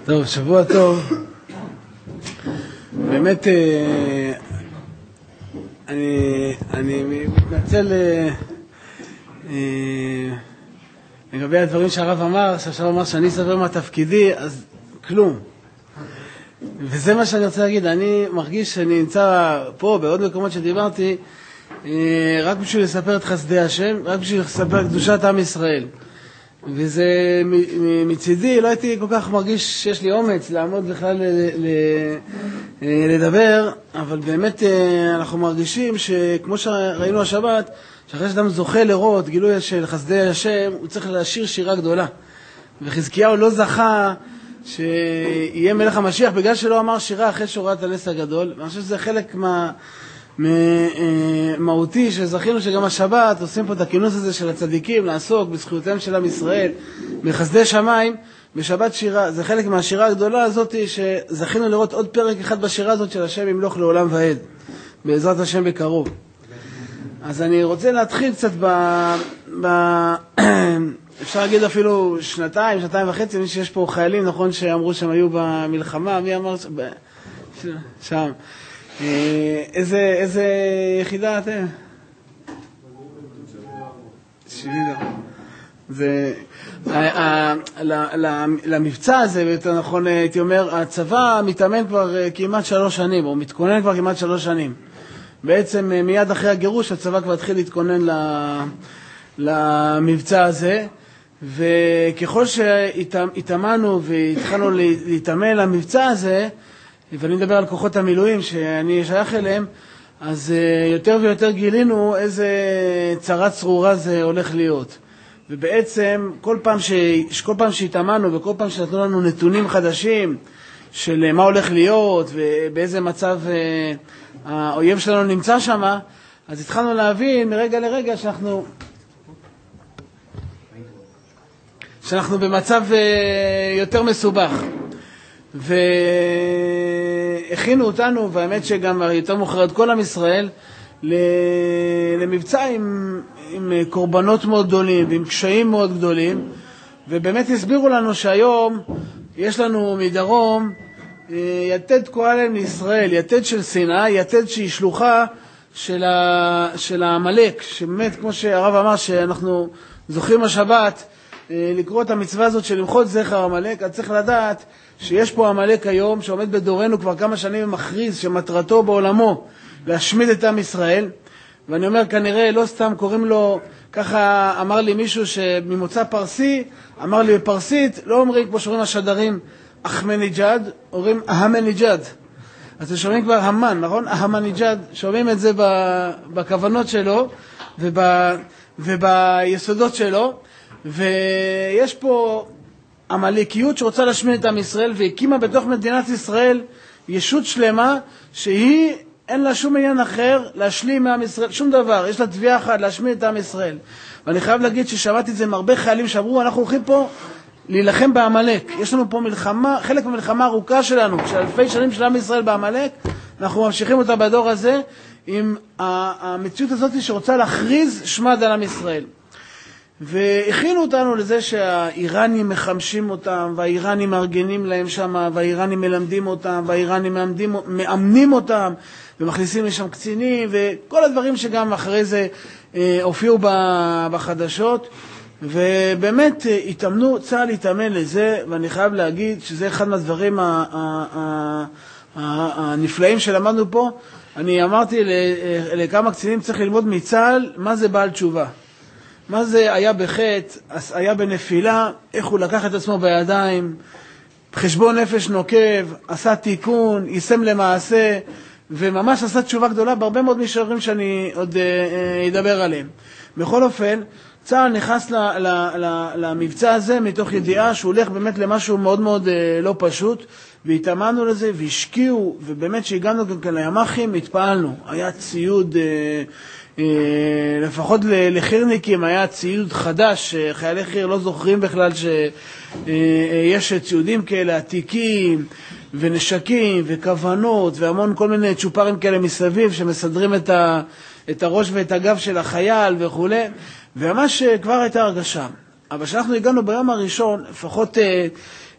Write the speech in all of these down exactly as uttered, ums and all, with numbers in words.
טוב, שבוע טוב. באמת, אני, אני מתנצל לגבי הדברים שהרב אמר, שהרב אמר שאני אספר מה תפקידי, אז כלום. וזה מה שאני רוצה להגיד, אני מרגיש שאני נמצא פה, בעוד מקומות שדיברתי, רק בשביל לספר את חסדי השם, רק בשביל לספר את קדושת עם ישראל. וזה מצידי, לא הייתי כל כך מרגיש שיש לי אומץ לעמוד בכלל לדבר, אבל באמת אנחנו מרגישים שכמו שראינו השבת, שאחרי שאדם זוכה לראות גילוי של חסדי השם, הוא צריך לשיר שירה גדולה. וחזקיהו לא זכה שיהיה מלך המשיח, בגלל שלא אמר שירה אחרי שורת הנס הגדול. ואני חושב שזה חלק מה... מהותי שזכינו שגם השבת עושים פה את הכינוס הזה של הצדיקים לעסוק בזכויותיהם של עם ישראל בחסדי שמיים בשבת שירה. זה חלק מהשירה הגדולה הזאת שזכינו לראות עוד פרק אחד בשירה הזאת של השם ימלוך לעולם ועד בעזרת השם בקרוב. אז אני רוצה להתחיל קצת ב... ב... אפשר להגיד אפילו שנתיים, שנתיים וחצי, מי שיש פה חיילים, נכון שאמרו שהם היו במלחמה, מי אמר ש... שם איזה, איזה יחידה אתם? שבעים. זה, למבצע הזה, יותר נכון, הייתי אומר, הצבא מתאמן כבר כמעט שלוש שנים, או מתכונן כבר כמעט שלוש שנים. בעצם מיד אחרי הגירוש, הצבא כבר התחיל להתכונן למבצע הזה, וככל שהתאמנו והתחלנו להתאמן למבצע הזה, ואני מדבר על כוחות המילואים שאני שייך אליהם, אז יותר ויותר גילינו איזה צרה צרורה זה הולך להיות. ובעצם כל פעם, ש... כל פעם שהתאמנו וכל פעם שנתנו לנו נתונים חדשים של מה הולך להיות ובאיזה מצב האויב שלנו נמצא שם, אז התחלנו להבין מרגע לרגע שאנחנו, שאנחנו במצב יותר מסובך. והכינו אותנו, והאמת שגם יותר מאוחר את כל עם ישראל, למבצע עם, עם קורבנות מאוד גדולים ועם קשיים מאוד גדולים, ובאמת הסבירו לנו שהיום יש לנו מדרום יתד כהלם לישראל, יתד של שנאה, יתד שהיא שלוחה של, ה, של העמלק, שבאמת כמו שהרב אמר שאנחנו זוכרים השבת לקרוא את המצווה הזאת של למחות זכר עמלק, אז צריך לדעת שיש פה עמלק היום שעומד בדורנו כבר כמה שנים ומכריז שמטרתו בעולמו להשמיד את עם ישראל. ואני אומר כנראה לא סתם קוראים לו, ככה אמר לי מישהו שממוצא פרסי, אמר לי בפרסית, לא אומרים כמו שאומרים השדרים אחמניג'ד, אומרים אהמניג'ד. אז אתם שומעים כבר המן, נכון? אהמניג'ד, שומעים את זה בכוונות שלו וב, וביסודות שלו. ויש פה המלכיות שרוצה להשמיד את עם ישראל, והקימה בתוך מדינת ישראל ישות שלמה שהיא אין לה שום עניין אחר להשלים מעם ישראל, שום דבר, יש לה תביעה אחת להשמיד את עם ישראל. ואני חייב להגיד ששמעתי את זה מהרבה חיילים שאמרו אנחנו הולכים פה להילחם בעמלק, יש לנו פה מלחמה, חלק ממלחמה ארוכה שלנו של אלפי שנים של עם ישראל בעמלק, אנחנו ממשיכים אותה בדור הזה עם המציאות הזאת שרוצה להכריז שמד על עם ישראל. והכינו אותנו לזה שהאיראנים מחמשים אותם, והאיראנים מארגנים להם שם, והאיראנים מלמדים אותם, והאיראנים מאמנים, מאמנים אותם, ומכניסים לשם קצינים, וכל הדברים שגם אחרי זה אה, הופיעו בחדשות. ובאמת התאמנו, צה"ל התאמן לזה, ואני חייב להגיד שזה אחד מהדברים הנפלאים שלמדנו פה. אני אמרתי לכמה קצינים צריך ללמוד מצה"ל מה זה בעל תשובה. מה זה היה בחטא, היה בנפילה, איך הוא לקח את עצמו בידיים, חשבון נפש נוקב, עשה תיקון, יישם למעשה, וממש עשה תשובה גדולה בהרבה מאוד מישורים שאני עוד אה, אדבר עליהם. בכל אופן, צה"ל נכנס ל, ל, ל, למבצע הזה מתוך ידיעה שהוא הולך באמת למשהו מאוד מאוד אה, לא פשוט, והתאמנו לזה והשקיעו, ובאמת שהגענו גם כאן לימחים, התפעלנו. היה ציוד... אה, לפחות לחירניקים היה ציוד חדש, חיילי חיר לא זוכרים בכלל שיש ציודים כאלה, עתיקים ונשקים וכוונות והמון כל מיני צ'ופרים כאלה מסביב שמסדרים את, ה, את הראש ואת הגב של החייל וכו'. וממש כבר הייתה הרגשה. אבל כשאנחנו הגענו ביום הראשון, לפחות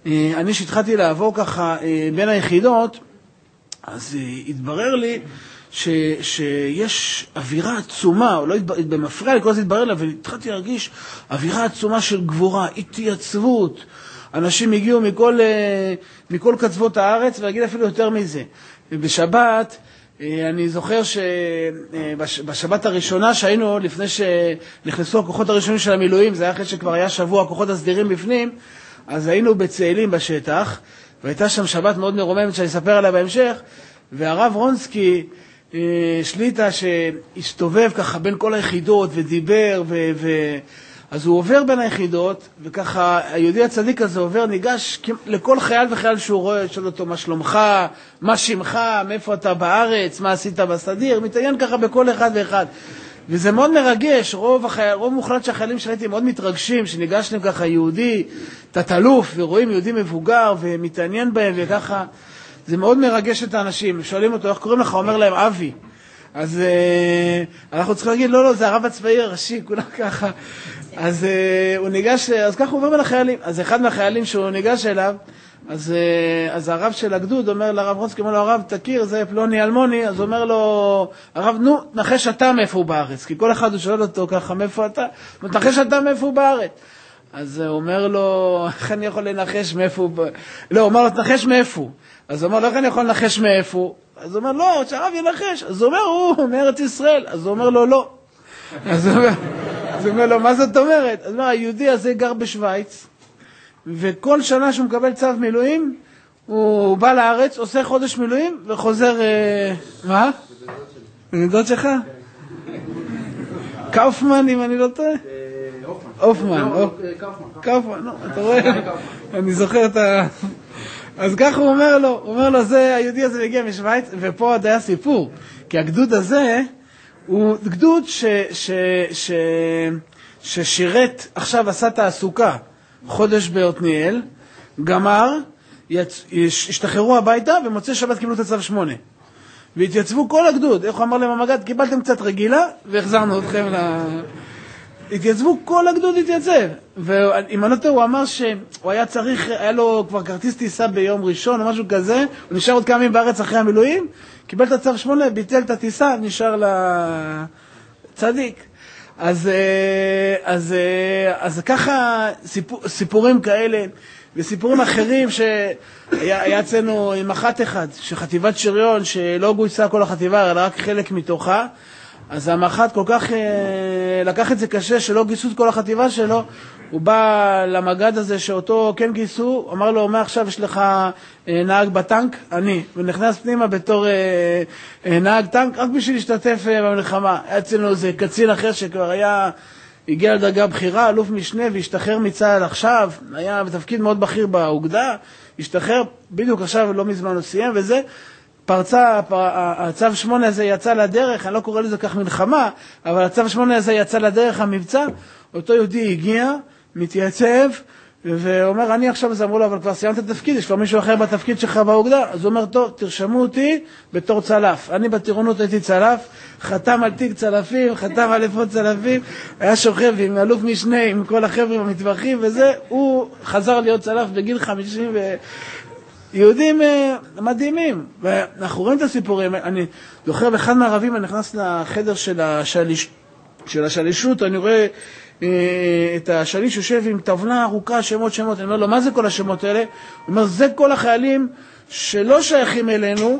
אני שהתחלתי לעבור ככה בין היחידות, אז התברר לי ש, שיש אווירה עצומה, או לא במפריע לי, כל זה התברר לי, אבל התחלתי להרגיש אווירה עצומה של גבורה, התייצבות. אנשים הגיעו מכל, מכל קצוות הארץ, ולהגיד אפילו יותר מזה. בשבת, אני זוכר שבשבת הראשונה שהיינו, לפני שנכנסו הכוחות הראשונים של המילואים, זה היה אחרי שכבר היה שבוע הכוחות הסדירים בפנים, אז היינו בצאלים בשטח, והייתה שם שבת מאוד מרוממת שאני אספר עליה בהמשך, והרב רונסקי שליטה שהסתובב ככה בין כל היחידות ודיבר, ו... ו... אז הוא עובר בין היחידות, וככה היהודי הצדיק הזה עובר, ניגש לכל חייל וחייל שהוא רואה, שואל אותו מה שלומך, מה שמך, מאיפה אתה בארץ, מה עשית בסדיר, מתעניין ככה בכל אחד ואחד. וזה מאוד מרגש, רוב, החייל, רוב מוחלט שהחיילים שהייתי מאוד מתרגשים, שניגשתם ככה יהודי, תת-אלוף, ורואים יהודי מבוגר ומתעניין בהם וככה, זה מאוד מרגש את האנשים. שואלים אותו, איך קוראים לך? אומר להם, אבי. אז uh, אנחנו צריכים להגיד, לא, לא, זה הרב הצבאי הראשי, כולם ככה. אז uh, הוא ניגש, אז ככה הוא עובר בין החיילים. אז אחד מהחיילים שהוא ניגש אליו, אז, uh, אז הרב של הגדוד אומר לרב רונסקי, אומר לו, הרב, תכיר, זה פלוני אלמוני. אז הוא אומר לו, הרב, נו, נחש אתה מאיפה הוא בארץ. כי כל אחד הוא שואל אותו ככה, מאיפה אתה? נחש אתה מאיפה הוא בארץ. אז הוא אומר לו, איך אני יכול לנחש מאיפה הוא בארץ? לא, הוא אומר לו, תנחש מאיפה. אז הוא אומר לו, איך אני יכול לנחש מאיפה? אז הוא אומר, לא, שהרב ינחש. אז הוא אומר, הוא מארץ ישראל. אז הוא אומר לו, לא. אז הוא אומר, אז הוא אומר לו, מה זאת אומרת? אז הוא אומר, היהודי הזה גר בשוויץ, וכל שנה שהוא מקבל צו מילואים, הוא בא לארץ, עושה חודש מילואים, וחוזר, מה? בגדות שלך? קאופמן, אם אני לא טועה? אופמן. קאופמן, לא, אתה רואה? אני זוכר את ה... אז ככה הוא אומר לו, הוא אומר לו, זה, היהודי הזה מגיע משוויץ, ופה עוד היה סיפור, כי הגדוד הזה הוא גדוד ש, ש, ש, ששירת, עכשיו עשה תעסוקה, חודש בעתניאל, גמר, יצ, השתחררו הביתה, ומוצא שבת קיבלו את הצו שמונה. והתייצבו כל הגדוד, איך הוא אמר להם המגד, קיבלתם קצת רגילה, והחזרנו אתכם ל... התייצבו, כל הגדוד התייצב. ועם הנוטו הוא אמר שהוא היה צריך, היה לו כבר כרטיס טיסה ביום ראשון או משהו כזה, הוא נשאר עוד כמה ימים בארץ אחרי המילואים, קיבל את הצו שמונה, ביטל את הטיסה, נשאר לצדיק. אז, אז, אז ככה סיפור, סיפורים כאלה, וסיפורים אחרים שהיה אצלנו עם אחת אחד, שחטיבת שריון, שלא גויסה כל החטיבה, אלא רק חלק מתוכה, אז המח"ט כל כך לקח את זה קשה שלא גיסו את כל החטיבה שלו, הוא בא למגד הזה שאותו כן גיסו, אמר לו, מה עכשיו יש לך נהג בטנק? אני. ונכנס פנימה בתור נהג טנק, רק בשביל להשתתף במלחמה. היה אצלנו איזה קצין אחר שכבר היה, הגיע לדרגה בחירה, אלוף משנה, והשתחרר מצה"ל עכשיו, היה בתפקיד מאוד בכיר באוגדה, השתחרר בדיוק עכשיו, לא מזמן הוא סיים, וזה, פרצה, הצו שמונה הזה יצא לדרך, אני לא קורא לזה כך מלחמה, אבל הצו שמונה הזה יצא לדרך המבצע, אותו יהודי הגיע, מתייצב, ואומר, אני עכשיו, אז אמרו לו, אבל כבר סיימת את התפקיד, יש כבר מישהו אחר בתפקיד שלך באוגדה, אז הוא אומר, טוב, תרשמו אותי בתור צלף. אני בטירונות הייתי צלף, חתם על תיק צלפים, חתם על אפוד צלפים, היה שוכב עם אלוף משנה, עם כל החבר'ה המטווחים, וזה, הוא חזר להיות צלף בגיל חמישים ו... יהודים מדהימים, ואנחנו רואים את הסיפורים. אני זוכר באחד מהערבים, אני נכנס לחדר של, השליש, של השלישות, אני רואה אה, את השליש יושב עם טבלה ארוכה, שמות שמות, אני אומר לו, מה זה כל השמות האלה? הוא אומר, זה כל החיילים שלא שייכים אלינו,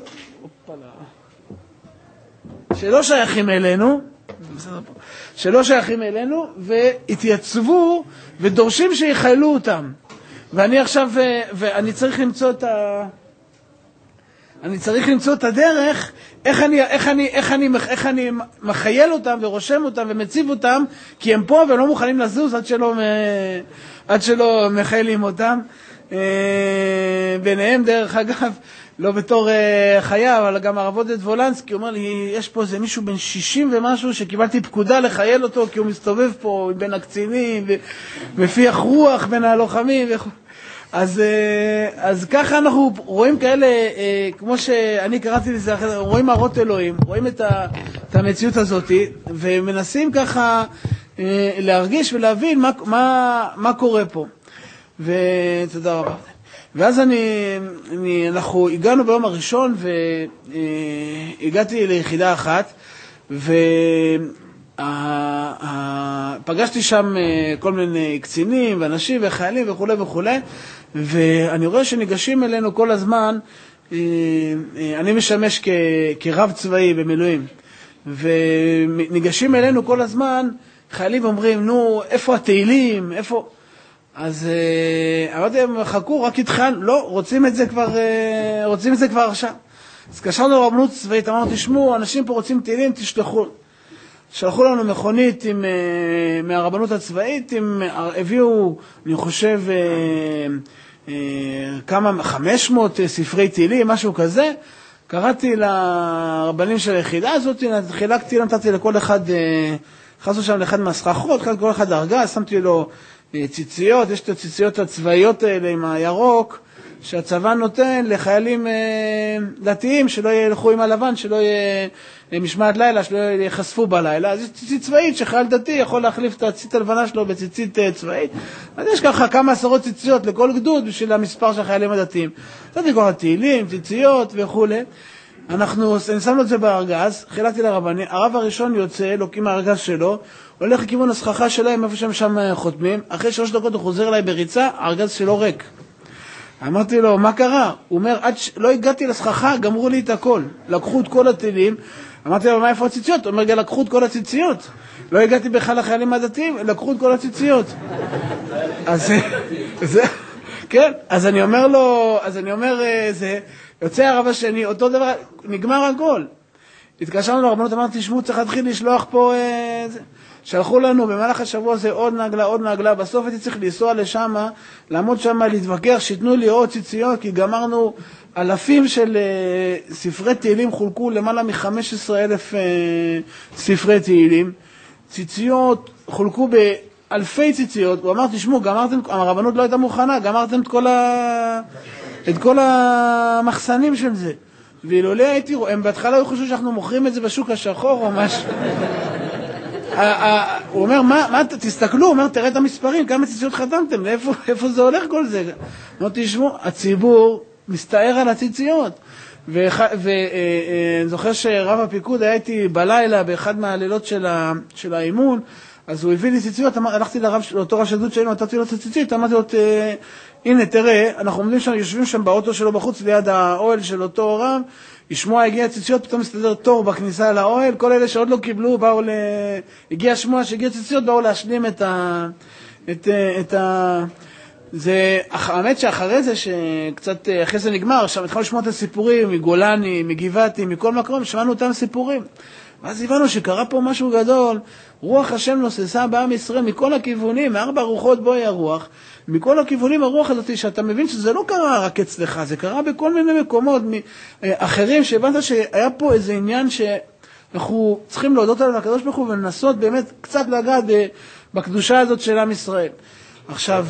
שלא שייכים אלינו, שלא שייכים אלינו, והתייצבו ודורשים שיחיילו אותם. ואני עכשיו, ואני צריך למצוא את ה... אני צריך למצוא את הדרך, איך אני, איך אני, איך אני, איך אני מחייל אותם ורושם אותם ומציב אותם, כי הם פה והם לא מוכנים לזוז עד שלא, עד שלא מחיילים אותם. ביניהם, דרך אגב, לא בתור חייב, אבל גם הרב עודד וולנסקי, הוא אומר לי, יש פה איזה מישהו בן שישים ומשהו שקיבלתי פקודה לחייל אותו, כי הוא מסתובב פה בין הקצינים, ומפיח רוח בין הלוחמים וכו'. אז, אז ככה אנחנו רואים כאלה, כמו שאני קראתי לזה, רואים מראות אלוהים, רואים את, ה, את המציאות הזאת, ומנסים ככה להרגיש ולהבין מה, מה, מה קורה פה. ותודה רבה. ואז אני, אני, אנחנו הגענו ביום הראשון, והגעתי ליחידה אחת, ופגשתי שם כל מיני קצינים ואנשים וחיילים וכו' וכו', ואני רואה שניגשים אלינו כל הזמן, אני משמש כ, כרב צבאי במילואים, וניגשים אלינו כל הזמן, חיילים אומרים, נו, איפה התהילים, איפה... אז אמרתי להם, חכו, רק התחלנו, לא, רוצים את זה כבר, רוצים את זה כבר עכשיו. אז קשרנו לרבנות צבאית, אמרנו, תשמעו, אנשים פה רוצים תהילים, תשלחו. שלחו לנו מכונית עם, מהרבנות הצבאית, עם, הביאו, אני חושב, כמה, חמש מאות ספרי תהילים, משהו כזה. קראתי לרבנים של היחידה הזאת, חילקתי, נתתי לכל אחד, חסו שם לאחד מהסככות, כל אחד ארגז, שמתי לו ציציות, יש את הציציות הצבאיות האלה עם הירוק, שהצבא נותן לחיילים דתיים, שלא ילכו עם הלבן, שלא יהיה משמעת לילה, שלא יחשפו בלילה. אז יש ציצית צבאית שחייל דתי יכול להחליף את הציצית הלבנה שלו בציצית צבאית. אז יש ככה כמה עשרות ציציות לכל גדוד בשביל המספר של החיילים הדתיים. נתתי כל התהילים, ציציות וכו'. אנחנו, אני שמנו את זה בארגז, חילקתי לרבני, הרב הראשון יוצא, לוקים הארגז שלו, הולך לכיוון הסככה שלהם, איפה שהם שם חותמים, אחרי שלוש דקות הוא חוזר אליי בריצה, הארגז שלו ריק. אמרתי לו, מה קרה? הוא אומר, עד שלא הגעתי לסככה, גמרו לי את הכל. לקחו את כל התהילים, אמרתי לו, מה איפה הציציות? הוא אומר, לקחו את כל הציציות. לא הגעתי בכלל לחיילים הדתיים, לקחו את כל הציציות. אז זה, כן, אז אני אומר לו, אז אני אומר, זה, יוצא הרב השני, אותו דבר, נגמר הכל. התקשרנו לרבנות, אמרתי, תשמעו, צריך להתחיל לשלוח פה, זה. שלחו לנו במהלך השבוע הזה עוד נגלה, עוד נגלה, בסוף הייתי צריך לנסוע לשם, לעמוד שם, להתווכח, שיתנו לי עוד ציציות, כי גמרנו אלפים של uh, ספרי תהילים, חולקו למעלה מ-חמישה עשר אלף uh, ספרי תהילים, ציציות חולקו באלפי ציציות, הוא אמר, תשמעו, גמרתם, הרבנות לא הייתה מוכנה, גמרתם את כל, ה... את כל המחסנים של זה, ואילולי הייתי, הם בהתחלה היו חושבים שאנחנו מוכרים את זה בשוק השחור או משהו. הוא אומר, מה, תסתכלו, הוא אומר, תראה את המספרים, כמה ציציות חתמתם, איפה זה הולך כל זה? לא תשמעו, הציבור מסתער על הציציות. ואני זוכר שרב הפיקוד היה איתי בלילה באחד מהלילות של האימון, אז הוא הביא לי ציציות, הלכתי לאותו ראש עדות שלנו, נתתי לו את הציצית, אמרתי לו, הנה תראה, אנחנו עומדים שם, יושבים שם באוטו שלו בחוץ, ליד האוהל של אותו רב, ישמוע הגיע ציציות, פתאום מסתדר תור בכניסה לאוהל, כל אלה שעוד לא קיבלו, באו ל... הגיע שמוע שהגיע ציציות, באו להשלים את ה... את, את ה... זה, האמת שאחרי זה, שקצת אחרי זה נגמר, עכשיו התחלנו לשמוע את הסיפורים, מגולני, מגבעתי, מכל מקום, שמענו אותם סיפורים. ואז הבנו שקרה פה משהו גדול, רוח השם נוססה בעם ישראל מכל הכיוונים, מארבע רוחות בואי הרוח, מכל הכיוונים הרוח הזאת, שאתה מבין שזה לא קרה רק אצלך, זה קרה בכל מיני מקומות אחרים, שהבנת שהיה פה איזה עניין שאנחנו צריכים להודות עליו לקדוש ברוך הוא, ולנסות באמת קצת לגעת בקדושה הזאת של עם ישראל. עכשיו,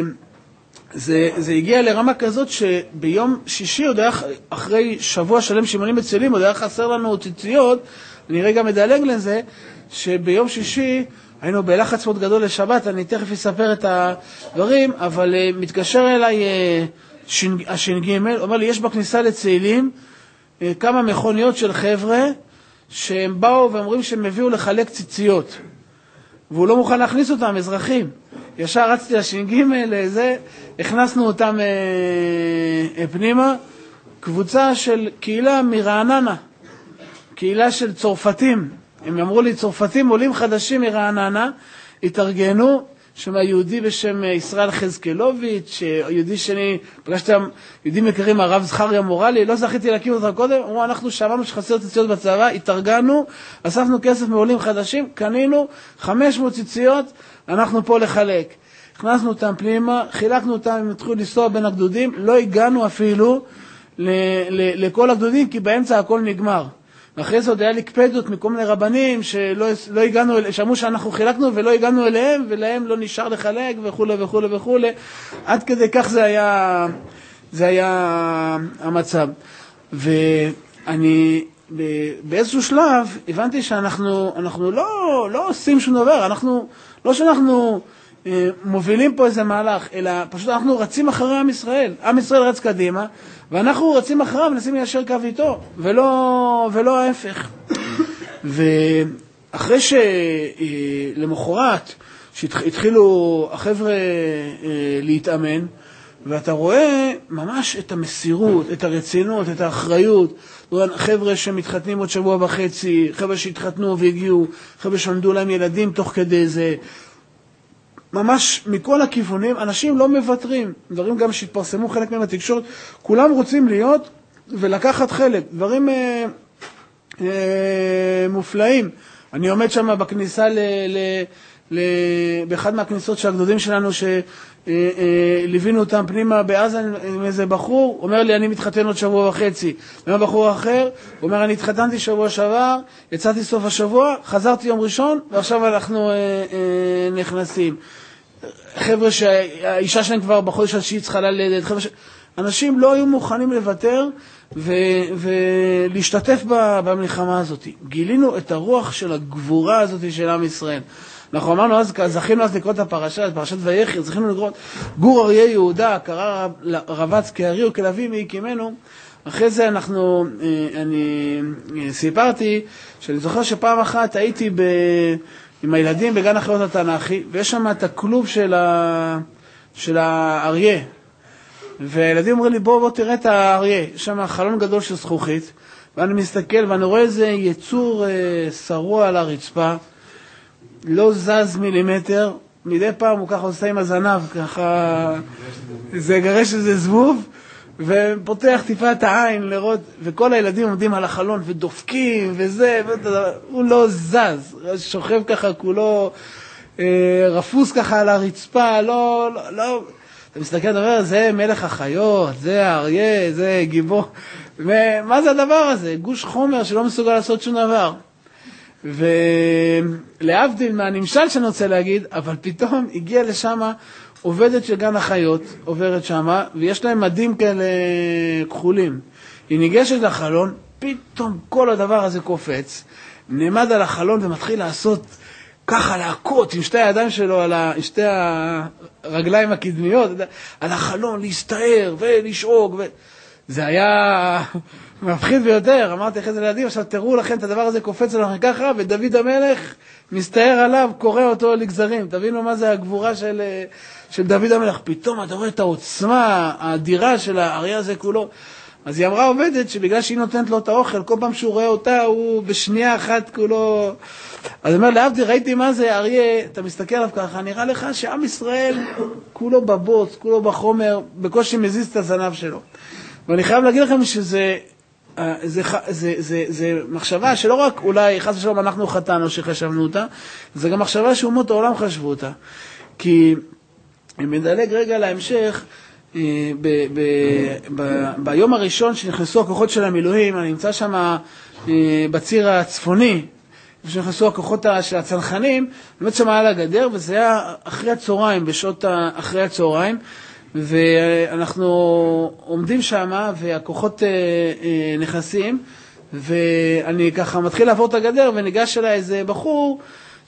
זה, זה הגיע לרמה כזאת שביום שישי, עוד היה, אחרי שבוע שלם שימונים בצלים, עוד היה חסר לנו ציציות, אני רגע מדלג לזה, שביום שישי היינו בלחץ מאוד גדול לשבת, אני תכף אספר את הדברים, אבל uh, מתקשר אליי uh, הש"ג, אומר לי, יש בכניסה לצעילים uh, כמה מכוניות של חבר'ה, שהם באו ואומרים שהם הביאו לחלק ציציות, והוא לא מוכן להכניס אותם, אזרחים. ישר רצתי לש"ג לזה, הכנסנו אותם uh, uh, פנימה, קבוצה של קהילה מרעננה, קהילה של צורפתים, הם אמרו לי, צורפתים עולים חדשים מרעננה, התארגנו, שם היהודי בשם ישראל חזקלוביץ', יהודי שני, פגשתם, יהודים יקרים, הרב זכריה מורלי, לא זכיתי להקים אותה קודם, אמרו, אנחנו שמענו שחסר ציציות בצבא, התארגנו, אספנו כסף מעולים חדשים, קנינו חמש מאות ציציות, אנחנו פה לחלק. הכנסנו אותם פנימה, חילקנו אותם, הם התחילו לנסוע בין הגדודים, לא הגענו אפילו ל- ל- לכל הגדודים, כי באמצע הכל נגמר. ואחרי זה עוד היה לי קפדות מכל מיני רבנים שלא לא הגענו, שאמרו שאנחנו חילקנו ולא הגענו אליהם, ולהם לא נשאר לחלק וכו' וכו' וכו'. עד כדי כך זה היה, זה היה המצב. ואני באיזשהו שלב הבנתי שאנחנו אנחנו לא, לא עושים שום דבר, אנחנו, לא שאנחנו מובילים פה איזה מהלך, אלא פשוט אנחנו רצים אחרי עם ישראל. עם ישראל רץ קדימה, ואנחנו רצים אחריו, מנסים ליישר קו איתו, ולא, ולא ההפך. ואחרי שלמחרת, שהתחילו החבר'ה להתאמן, ואתה רואה ממש את המסירות, את הרצינות, את האחריות, חבר'ה שמתחתנים עוד שבוע וחצי, חבר'ה שהתחתנו והגיעו, חבר'ה שעמדו להם ילדים תוך כדי זה, ממש מכל הכיוונים, אנשים לא מוותרים, דברים גם שהתפרסמו חלק מהם בתקשורת, כולם רוצים להיות ולקחת חלק, דברים אה, אה, מופלאים. אני עומד שם בכניסה ל... ל באחד מהכניסות של הגדודים שלנו שליווינו אותם פנימה בעזה עם איזה בחור, אומר לי אני מתחתן עוד שבוע וחצי, ומה בחור אחר, הוא אומר אני התחתנתי שבוע שעבר, יצאתי סוף השבוע, חזרתי יום ראשון ועכשיו אנחנו נכנסים. חבר'ה שהאישה שלהם כבר בחודש השביעי צריכה ללדת, חבר'ה ש... אנשים לא היו מוכנים לוותר ו... ולהשתתף במלחמה הזאת. גילינו את הרוח של הגבורה הזאת של עם ישראל. אנחנו אמרנו אז, זכינו אז לקרוא את הפרשה, את פרשת ויחי, זכינו לקרוא גור אריה יהודה, קרא רבץ כארי וכלביא מי הקימנו. אחרי זה אנחנו, אני סיפרתי, שאני זוכר שפעם אחת הייתי ב, עם הילדים בגן החיות התנ"כי, ויש שם את הכלוב של, ה, של האריה. והילדים אומרים לי, בוא בוא תראה את האריה, יש שם חלון גדול של זכוכית, ואני מסתכל ואני רואה איזה יצור שרוע על הרצפה, לא זז מילימטר, מדי פעם הוא ככה עושה עם הזנב, ככה זה גרש איזה זבוב, ופותח טיפה את העין לראות, וכל הילדים עומדים על החלון ודופקים וזה, הוא לא זז, שוכב ככה כולו אה, רפוס ככה על הרצפה, לא, לא, לא, אתה מסתכל דבר, זה מלך החיות, זה האריה, זה גיבור, ומה זה הדבר הזה? גוש חומר שלא מסוגל לעשות שום דבר. ולהבדיל מהנמשל שאני רוצה להגיד, אבל פתאום הגיעה לשם עובדת של גן החיות, עוברת שם, ויש להם מדים כאלה כחולים. היא ניגשת לחלון, פתאום כל הדבר הזה קופץ, נעמד על החלון ומתחיל לעשות ככה להכות עם שתי הידיים שלו, על שתי הרגליים הקדמיות, על החלון, להסתער ולשעוג. ו... זה היה מפחיד ביותר. אמרתי אחרי זה לילדים, עכשיו תראו לכם את הדבר הזה קופץ עליכם ככה, ודוד המלך מסתער עליו, קורא אותו לגזרים. תבינו מה זה הגבורה של, של דוד המלך. פתאום אתה רואה את העוצמה האדירה של האריה הזה כולו. אז היא אמרה עובדת שבגלל שהיא נותנת לו את האוכל, כל פעם שהוא רואה אותה, הוא בשנייה אחת כולו... אז אני אומר, להבדיל, ראיתי מה זה אריה, אתה מסתכל עליו ככה, נראה לך שעם ישראל כולו בבוץ, כולו בחומר, בקושי מזיז את הזנב שלו. ואני חייב להגיד לכם שזה זה, זה, זה, זה מחשבה שלא רק אולי חס ושלום אנחנו חטאנו שחשבנו אותה, זה גם מחשבה שאומות העולם חשבו אותה. כי אם מדלג רגע להמשך, ב, ב, ב, ביום הראשון שנכנסו הכוחות של המילואים, אני נמצא שם בציר הצפוני, שנכנסו הכוחות של הצנחנים, באמת שם על הגדר, וזה היה אחרי הצהריים, בשעות אחרי הצהריים, ואנחנו עומדים שם, והכוחות נכנסים, ואני ככה מתחיל לעבור את הגדר, וניגש אליי איזה בחור,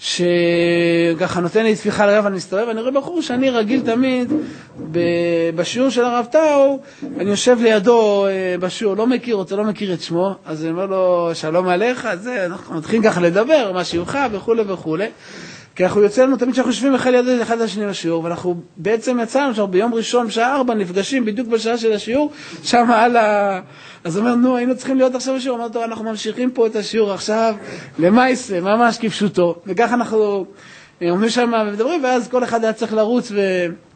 שככה נותן לי ספיחה לרב, אני מסתובב, ואני רואה בחור שאני רגיל תמיד, בשיעור של הרב טאו, אני יושב לידו בשיעור, לא מכיר אותו, לא מכיר את שמו, אז אני אומר לו, שלום עליך, זה, אנחנו מתחילים ככה לדבר, מה שיורך, וכו' וכו'. כי אנחנו יוצא לנו תמיד שאנחנו יושבים אחד ליד אחד לשני בשיעור, ואנחנו בעצם יצאנו שאנחנו ביום ראשון, שעה ארבע, נפגשים בדיוק בשעה של השיעור, שם על ה... אז אומר, נו, היינו צריכים להיות עכשיו בשיעור, אמרנו, אנחנו ממשיכים פה את השיעור עכשיו, למעשה, ממש כפשוטו, וככה אנחנו עומדים שם ומדברים, ואז כל אחד היה צריך לרוץ, ו...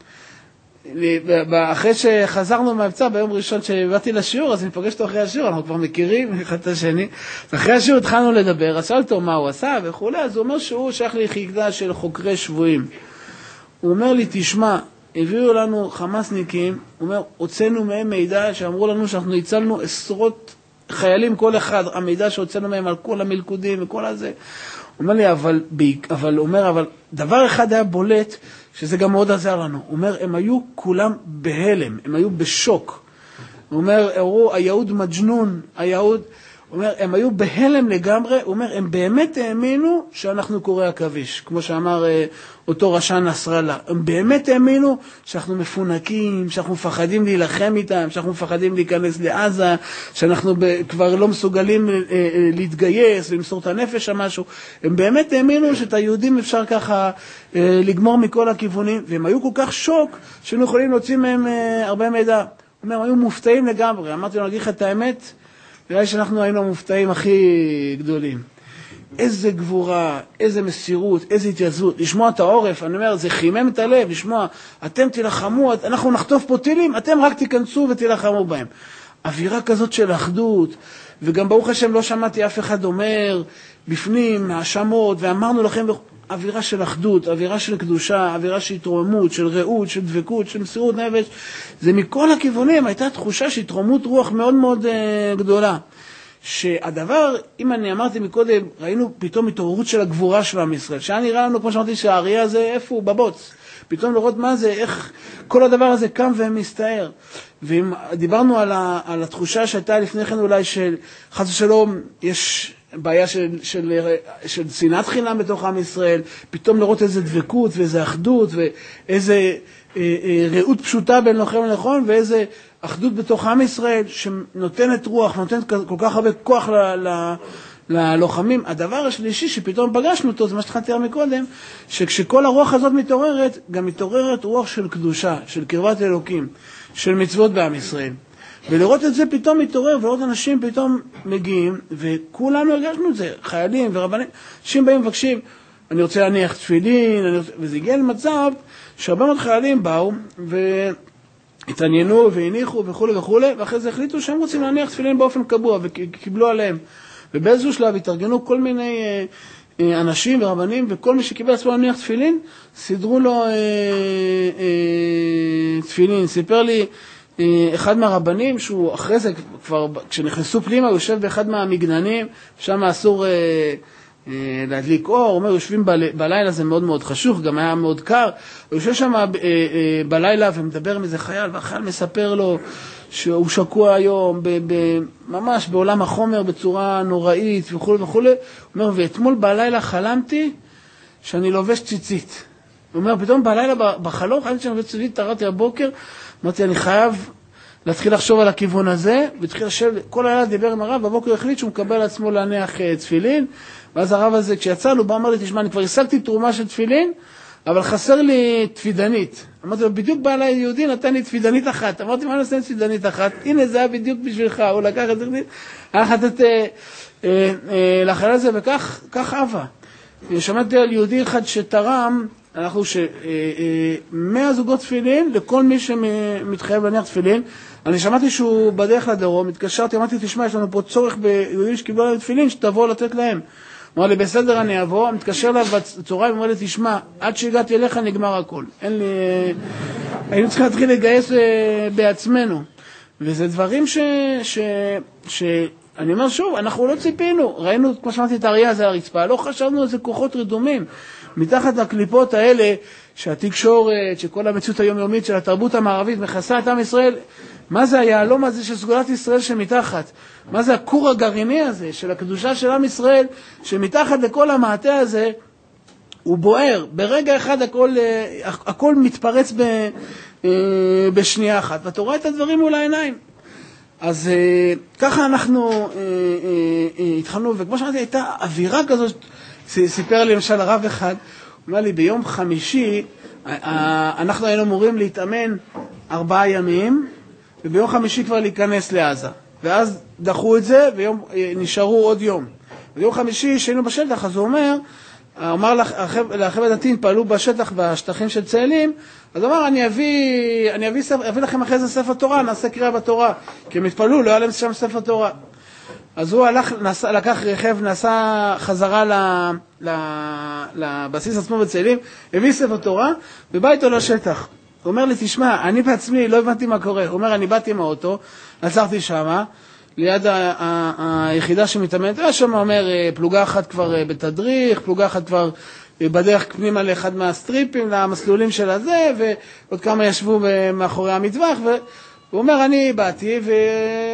אחרי שחזרנו מהמבצע ביום ראשון שבאתי לשיעור, אז אני פוגש אותו אחרי השיעור, אנחנו כבר מכירים אחד את השני, אחרי השיעור התחלנו לדבר, אז שאלתי אותו מה הוא עשה וכו', אז הוא אומר שהוא שייך ליחידה של חוקרי שבויים. הוא אומר לי, תשמע, הביאו לנו חמאסניקים, הוא אומר, הוצאנו מהם מידע שאמרו לנו שאנחנו הצלנו עשרות חיילים כל אחד, המידע שהוצאנו מהם על כל המלכודים וכל הזה. הוא אומר לי, אבל, אבל, הוא אומר, אבל דבר אחד היה בולט, שזה גם מאוד עזר לנו. הוא אומר, הם היו כולם בהלם, הם היו בשוק. הוא אומר, הראו, היהוד מג'נון, היהוד, הוא אומר, הם היו בהלם לגמרי, הוא אומר, הם באמת האמינו שאנחנו קוראי עכביש, כמו שאמר אותו רשע נסראללה. הם באמת האמינו שאנחנו מפונקים, שאנחנו מפחדים להילחם איתם, שאנחנו מפחדים להיכנס לעזה, שאנחנו כבר לא מסוגלים להתגייס ולמסור את הנפש או משהו. הם באמת האמינו שאת היהודים אפשר ככה לגמור מכל הכיוונים, והם היו כל כך שוק שהיינו יכולים להוציא מהם הרבה מידע. הוא אומר, הם היו מופתעים לגמרי. אמרתי לו, נגיד לך את האמת, נראה שאנחנו היינו המופתעים הכי גדולים. איזה גבורה, איזה מסירות, איזה התייצבות. לשמוע את העורף, אני אומר, זה חימם את הלב, לשמוע, אתם תלחמו, אנחנו נחטוף פה טילים, אתם רק תיכנסו ותלחמו בהם. אווירה כזאת של אחדות, וגם ברוך השם לא שמעתי אף אחד אומר, בפנים, האשמות, ואמרנו לכם, אווירה של אחדות, אווירה של קדושה, אווירה של התרוממות, של רעות, של דבקות, של מסירות נפש. זה מכל הכיוונים, הייתה תחושה של התרוממות רוח מאוד מאוד uh, גדולה. שהדבר, אם אני אמרתי מקודם, ראינו פתאום התעוררות של הגבורה של עם ישראל. שהיה נראה לנו, כמו שאמרתי, שהאריה הזה, איפה הוא? בבוץ. פתאום לראות מה זה, איך כל הדבר הזה קם ומסתער. ודיברנו על, ה, על התחושה שהייתה לפני כן אולי של חס ושלום, יש בעיה של, של, של שנאת חינם בתוך עם ישראל, פתאום לראות איזה דבקות ואיזה אחדות ואיזה אה, אה, ראות פשוטה בין לוחם לנכון, ואיזה אחדות בתוך עם ישראל שנותנת רוח, נותנת כל כך הרבה כוח ל, ל, ללוחמים. הדבר השלישי שפתאום פגשנו אותו, זה מה שתחלתי מקודם, שכשכל הרוח הזאת מתעוררת, גם מתעוררת רוח של קדושה, של קרבת אלוקים, של מצוות בעם ישראל. ולראות את זה פתאום מתעורר, ולראות אנשים פתאום מגיעים, וכולנו הרגשנו את זה, חיילים ורבנים, אנשים באים מבקשים, אני רוצה להניח תפילין, אני רוצה... וזה הגיע למצב שהרבה מאוד חיילים באו, והתעניינו והניחו וכו' וכו', ואחרי זה החליטו שהם רוצים להניח תפילין באופן קבוע, וקיבלו עליהם. ובאיזשהו שלב התארגנו כל מיני אה, אנשים ורבנים, וכל מי שקיבל עצמו להניח תפילין, סידרו לו אה, אה, תפילין. סיפר לי אחד מהרבנים שהוא אחרי זה כבר כשנכנסו פנימה הוא יושב באחד מהמגננים, שם אסור אה, אה, להדליק אור, הוא אומר יושבים בל, בלילה, זה מאוד מאוד חשוך, גם היה מאוד קר, הוא יושב שם אה, אה, בלילה ומדבר עם איזה חייל, והחייל מספר לו שהוא שקוע היום ב, ב, ממש בעולם החומר בצורה נוראית וכו' וכו'. הוא אומר ואתמול בלילה חלמתי שאני לובש ציצית. הוא אומר פתאום בלילה בחלום חלמתי שאני לובש ציצית, תראתי הבוקר, אמרתי, אני חייב להתחיל לחשוב על הכיוון הזה, והתחיל לשב, כל הילד דיבר עם הרב, בבוקר החליט שהוא מקבל על עצמו להניח תפילין, ואז הרב הזה, כשיצא לו, בא אמר לי, תשמע, אני כבר השגתי תרומה של תפילין, אבל חסר לי תפידנית. אמרתי לו, בדיוק בא אליי יהודי, נתן לי תפידנית אחת. אמרתי, מה נעשה תפידנית אחת? הנה, זה היה בדיוק בשבילך. הוא לקח את זה, היה לתת לחייל הזה, וכך אהבה. שמעתי על יהודי אחד שתרם, אנחנו שמאה זוגות תפילין לכל מי שמתחייב להניח תפילין. אני שמעתי שהוא בדרך לדרום, התקשרתי, אמרתי, תשמע, יש לנו פה צורך ביהודים שקיבלו להם תפילין, שתבוא לתת להם. אמר לי, בסדר, אני אבוא, מתקשר אליו בצהריים, אמר לי, תשמע, עד שהגעתי אליך נגמר הכל. אין לי... היינו צריכים להתחיל לגייס בעצמנו. וזה דברים ש... ש... ש... אני אומר שוב, אנחנו לא ציפינו. ראינו, כמו שמעתי, את האריה הזה על הרצפה, לא חשבנו על זה כוחות רדומים. מתחת לקליפות האלה, שהתקשורת, שכל המציאות היומיומית של התרבות המערבית מכסה את עם ישראל, מה זה היעלום הזה של סגולת ישראל שמתחת? מה זה הכור הגרעיני הזה של הקדושה של עם ישראל, שמתחת לכל המעטה הזה, הוא בוער. ברגע אחד הכל, הכל מתפרץ ב, בשנייה אחת, ואתה רואה את הדברים מול העיניים. אז ככה אנחנו התחלנו, וכמו שאמרתי, הייתה אווירה כזאת, סיפר לי למשל הרב אחד, הוא אומר לי, ביום חמישי, אנחנו היינו אמורים להתאמן ארבעה ימים, וביום חמישי כבר להיכנס לעזה. ואז דחו את זה, ויום נשארו עוד יום. ביום חמישי שהיינו בשטח, אז הוא אומר, אמר לאחרי הדתיים, פעלו בשטח בשטחים של צאלים, אז הוא אמר, אני אביא, אני אביא, אביא לכם אחרי זה ספר תורה, נעשה קריאה בתורה, כי הם התפללו, לא היה להם שם ספר תורה. אז הוא הלך, נסע, לקח רכב, נסע חזרה ל, ל, לבסיס עצמו בצאלים, הביא ספר תורה, ובא איתו לשטח. הוא אומר לי, תשמע, אני בעצמי לא הבנתי מה קורה. הוא אומר, אני באתי עם האוטו, עצרתי שמה, ליד ה- ה- ה- היחידה שמתאמנת, היה שם אומר, פלוגה אחת כבר בתדריך, פלוגה אחת כבר בדרך פנימה לאחד מהסטריפים, למסלולים של הזה, ועוד כמה ישבו מאחורי המטווח, והוא אומר, אני באתי,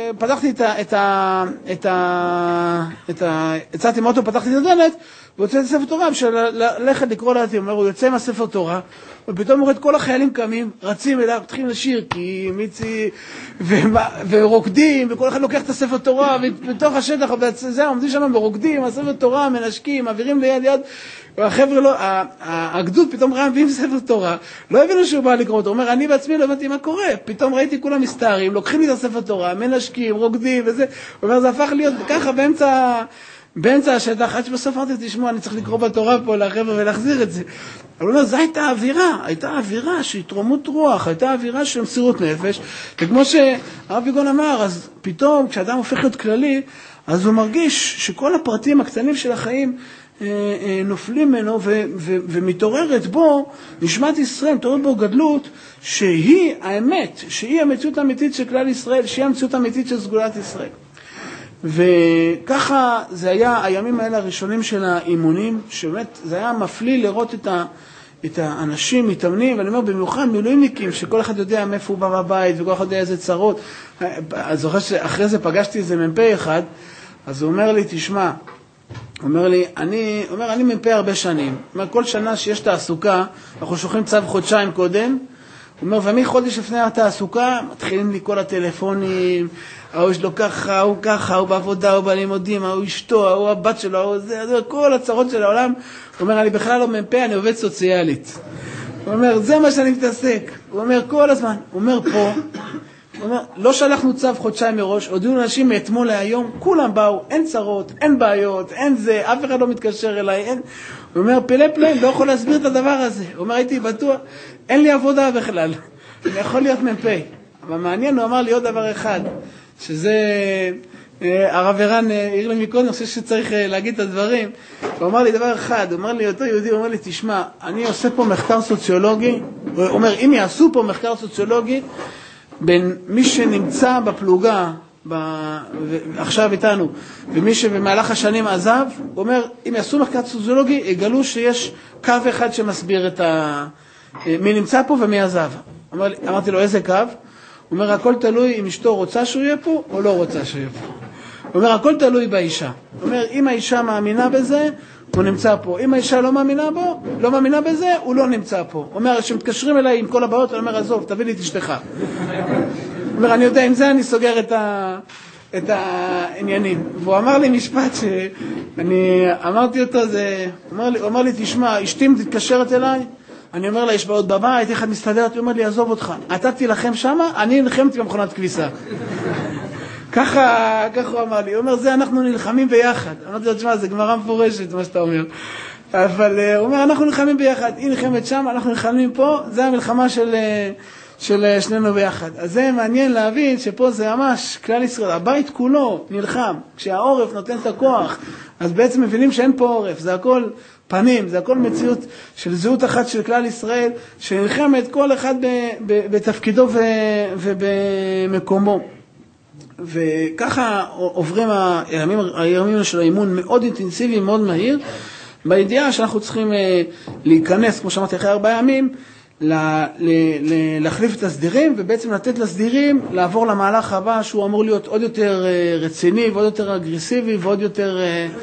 פתחתי את ה... את ה... את ה... את ה... יצאתי מאוטו, פתחתי את הדלת, והוצאתי ספר תורה, בשביל ללכת לקרוא לאתי, הוא אומר, הוא יוצא מהספר תורה, ופתאום הוא רואה את כל החיילים קמים, רצים אליו, מתחילים לשיר, כי מיצי, ורוקדים, וכל אחד לוקח את הספר תורה, ובתוך השטח, זה, עומדים שם ורוקדים, הספר תורה, מנשקים, מעבירים ליד יד, והחבר'ה לא, הגדוד פתאום ראה מביאים ספר תורה, לא הבינו שהוא בא לקרוא אותו, הוא אומר, אני בעצמי לא הבנתי מה קורה, פתאום ראיתי כולם מסתערים, לוקחים לי את הספר תורה, מנשקים, רוקדים, וזה, הוא אומר, זה הפך להיות ככה באמצע, באמצע השטח, עד שבסוף אמרתי, תשמעו, אני צריך לקרוא בתורה פה לחבר'ה ולהחזיר את זה. אבל הוא אומר, זו הייתה אווירה, הייתה אווירה של התרוממות רוח, הייתה אווירה של מסירות נפש, וכמו שהרב ביגון אמר, אז פתאום כשאדם הופך להיות כללי, אז הוא מרגיש שכל הפרטים הקטנים של החיים אה, אה, נופלים ממנו ו- ו- ומתעוררת בו, נשמת ישראל, מתעוררת בו גדלות, שהיא האמת, שהיא המציאות האמיתית של כלל ישראל, שהיא המציאות האמיתית של סגולת ישראל. וככה זה היה הימים האלה הראשונים של האימונים, שבאמת זה היה מפליא לראות את, ה, את האנשים מתאמנים, ואני אומר במיוחד מילואימניקים, שכל אחד יודע מאיפה הוא בא בבית, וכל אחד יודע איזה צרות. אני זוכר שאחרי זה פגשתי איזה מ"פ אחד, אז הוא אומר לי, תשמע, הוא אומר לי, אני, אומר, אני מ"פ הרבה שנים, הוא אומר, כל שנה שיש תעסוקה, אנחנו שולחים צו חודשיים קודם, הוא אומר, ומי חודש לפני התעסוקה, מתחילים לי כל הטלפונים, ההוא יש לו ככה, הוא ככה, הוא בעבודה, הוא בלימודים, הוא אשתו, הוא הבת שלו, הוא זה, זה, כל הצרות של העולם. הוא אומר, אני בכלל לא מ"פ, אני עובד סוציאלית. הוא אומר, זה מה שאני מתעסק. הוא אומר, כל הזמן. הוא אומר, פה, הוא אומר, לא שלחנו צו חודשיים מראש, הודיעו לאנשים מאתמול להיום, כולם באו, אין צרות, אין בעיות, אין זה, אף אחד לא מתקשר אליי, אין... הוא אומר, פלא פלא, לא יכול להסביר את הדבר הזה. הוא אומר, הייתי בטוח, אין לי עבודה בכלל. אני יכול להיות מ"פ. אבל מעניין, הוא אמר לי עוד דבר אחד, שזה, הרב ערן העיר לי מקודם, אני חושב שצריך להגיד את הדברים. הוא אמר לי דבר אחד, הוא אמר לי, אותו יהודי, הוא אמר לי, תשמע, אני עושה פה מחקר סוציולוגי, הוא אומר, אם יעשו פה מחקר סוציולוגי, בין מי שנמצא בפלוגה, ב... עכשיו איתנו, ומי שבמהלך השנים עזב, הוא אומר, אם יעשו מחקר סוציולוגי, יגלו שיש קו אחד שמסביר את ה... מי נמצא פה ומי עזב. אמר, אמרתי לו, איזה קו? הוא אומר, הכל תלוי אם אשתו רוצה שהוא יהיה פה, או לא רוצה שהוא יהיה פה. הוא אומר, הכל תלוי באישה. הוא אומר, אם האישה מאמינה בזה, הוא נמצא פה. אם האישה לא מאמינה בו, לא מאמינה בזה, הוא לא נמצא פה. הוא אומר, כשמתקשרים אליי עם כל הבעיות, הוא אומר, עזוב, תביא לי את אשתך. הוא אומר, אני יודע, עם זה אני סוגר את ה... את העניינים. והוא אמר לי משפט שאני אמרתי אותו, זה... הוא אמר לי, הוא אמר לי, תשמע, אשתי מתקשרת אליי, אני אומר לה, יש בעיות בבית, איך את מסתדרת? הוא אומר לי, עזוב אותך. אתה תלחם שמה, אני נלחמתי במכונת כביסה. ככה, ככה הוא אמר לי. הוא אומר, זה אנחנו נלחמים ביחד. אמרתי לו, תשמע, זה גמרא מפורשת, מה שאתה אומר. אבל הוא אומר, אנחנו נלחמים ביחד. היא נלחמת שם, אנחנו נלחמים פה, זה המלחמה של, של שנינו ביחד. אז זה מעניין להבין שפה זה ממש כלל ישראל. הבית כולו נלחם. כשהעורף נותן את הכוח, אז בעצם מבינים שאין פה עורף. זה הכל פנים, זה הכל מציאות של זהות אחת של כלל ישראל, שנלחמת כל אחד ב, ב, בתפקידו ו, ובמקומו. וככה עוברים הימים, הימים של האימון מאוד אינטנסיבי, מאוד מהיר, בידיעה שאנחנו צריכים להיכנס, כמו שאמרתי, אחרי ארבעה ימים, לה, לה, להחליף את הסדירים, ובעצם לתת לסדירים לעבור למהלך הבא, שהוא אמור להיות עוד יותר רציני, ועוד יותר אגרסיבי, ועוד יותר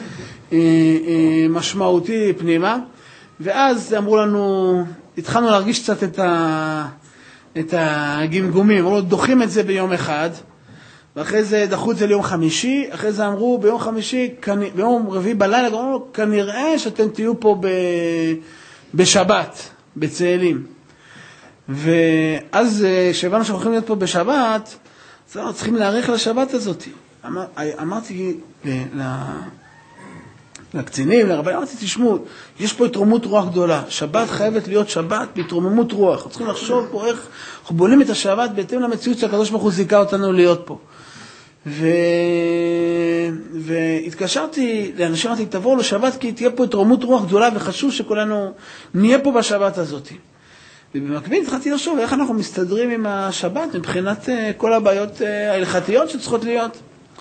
משמעותי פנימה. ואז אמרו לנו, התחלנו להרגיש קצת את, ה, את הגמגומים, אמרו, דוחים את זה ביום אחד, ואחרי זה דחו את זה ליום חמישי, אחרי זה אמרו ביום חמישי, ביום רביעי בלילה, אמרו, כנראה שאתם תהיו פה ב, בשבת, בצאלים. ואז כשהבנו שאנחנו הולכים להיות פה בשבת, אז אנחנו צריכים להאריך לשבת הזאת. אמר, אמרתי לקצינים, לרבנים, אמרתי, תשמעו, יש פה התרוממות רוח גדולה. שבת חייבת להיות שבת בהתרוממות רוח. אנחנו צריכים לחשוב פה איך אנחנו בונים את השבת בהתאם למציאות שהקדוש ברוך הוא זיכה אותנו להיות פה. ו... והתקשרתי לאנשים, אמרתי, תבואו לשבת כי תהיה פה התרוממות רוח גדולה וחשוב שכולנו נהיה פה בשבת הזאת. ובמקביל התחלתי לחשוב איך אנחנו מסתדרים עם השבת מבחינת כל הבעיות ההלכתיות שצריכות להיות.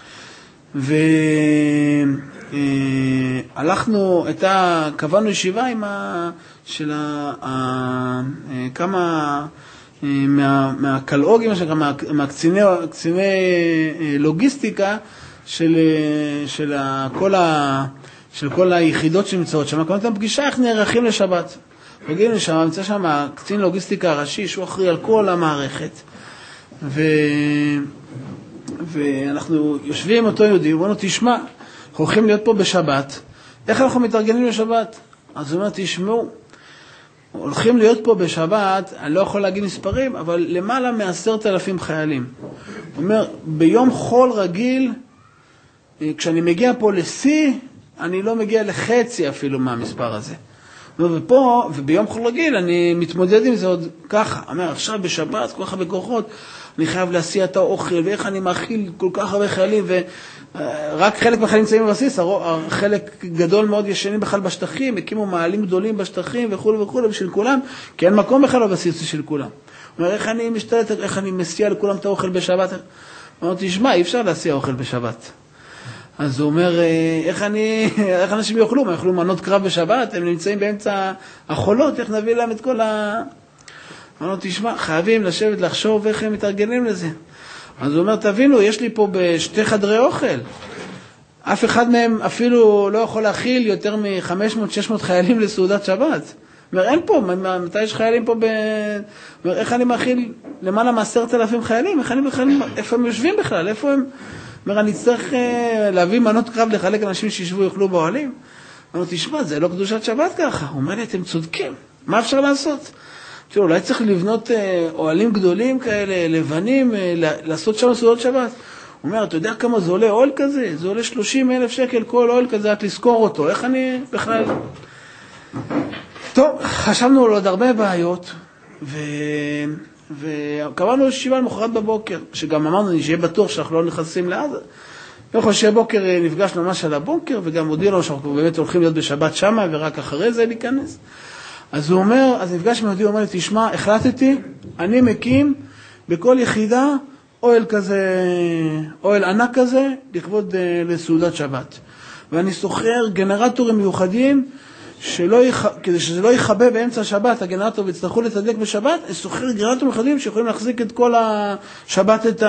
והלכנו, הייתה, קבענו ישיבה עם ה... של ה... ה... כמה מה, מהקלאוגים, מהקציני לוגיסטיקה של, של, כל ה, של כל היחידות שנמצאות שם. קוראים להם פגישה, איך נערכים לשבת. מגיעים לשם, נמצא שם קצין לוגיסטיקה הראשי, שהוא אחראי על כל המערכת. ו... ואנחנו יושבים עם אותו יהודי, הוא אומר לו, תשמע, אנחנו הולכים להיות פה בשבת, איך אנחנו מתארגנים לשבת? אז הוא אומר, תשמעו, הולכים להיות פה בשבת, אני לא יכול להגיד מספרים, אבל למעלה מעשרת אלפים חיילים. הוא אומר, ביום חול רגיל, כשאני מגיע פה לשיא, אני לא מגיע לחצי אפילו מהמספר הזה. ופה, וביום חול רגיל, אני מתמודד עם זה עוד ככה. אומר, עכשיו בשבת, כל כך הרבה כוחות, אני חייב להסיע את האוכל, ואיך אני מאכיל כל כך הרבה חיילים, ורק חלק מהחיילים נמצאים בבסיס, חלק גדול מאוד ישנים בכלל בשטחים, הקימו מעלים גדולים בשטחים וכו' וכו' בשביל כולם, כי אין מקום בכלל בבסיס של כולם. הוא אומר, איך אני משתלט, איך אני מסיע לכולם את האוכל בשבת? הוא אומר, תשמע, אי אפשר להסיע אוכל בשבת. אז הוא אומר, איך אני, איך אנשים יאכלו? מה, יאכלו מנות קרב בשבת? הם נמצאים באמצע החולות, איך נביא להם את כל ה... הוא אומר, תשמע, חייבים לשבת, לחשוב איך הם מתארגנים לזה. אז הוא אומר, תבינו, יש לי פה בשתי חדרי אוכל. אף אחד מהם אפילו לא יכול להכיל יותר מ-חמש מאות שש מאות חיילים לסעודת שבת. הוא אומר, אין פה, מתי יש חיילים פה ב... הוא אומר, איך אני מאכיל למעלה מעשרת אלפים חיילים? איך אני בכלל, איפה הם יושבים בכלל? איפה הם... הוא אומר, אני צריך להביא מנות קרב לחלק אנשים שישבו ויאכלו באוהלים. הוא אומר, תשמע, זה לא קדושת שבת ככה. הוא אומר לי, אתם צודקים. מה אפשר לעשות? תראו, אולי צריך לבנות אוהלים גדולים כאלה, לבנים, לעשות שם סעודות שבת. הוא אומר, אתה יודע כמה זה עולה אוהל כזה? זה עולה שלושים אלף שקל כל אוהל כזה, רק לזכור אותו. איך אני בכלל... טוב, חשבנו על עוד הרבה בעיות, ו... וקבענו ישיבה למחרת בבוקר, שגם אמרנו שיהיה בטוח שאנחנו לא נכנסים לעזה. ואנחנו שיהיה בוקר נפגשנו ממש על הבוקר, וגם הודיע לנו שאנחנו באמת הולכים להיות בשבת שמה, ורק אחרי זה להיכנס. אז הוא אומר, אז נפגש מיהודי, הוא אומר לי, תשמע, החלטתי, אני מקים בכל יחידה אוהל כזה, אוהל ענק כזה, לכבוד לסעודת שבת. ואני סוחר גנרטורים מיוחדים, שלא יח... כדי שזה לא יכבה באמצע השבת, הגנרטור ויצטרכו לתדלק בשבת, סוחר גנרטורים מיוחדים שיכולים להחזיק את כל השבת, את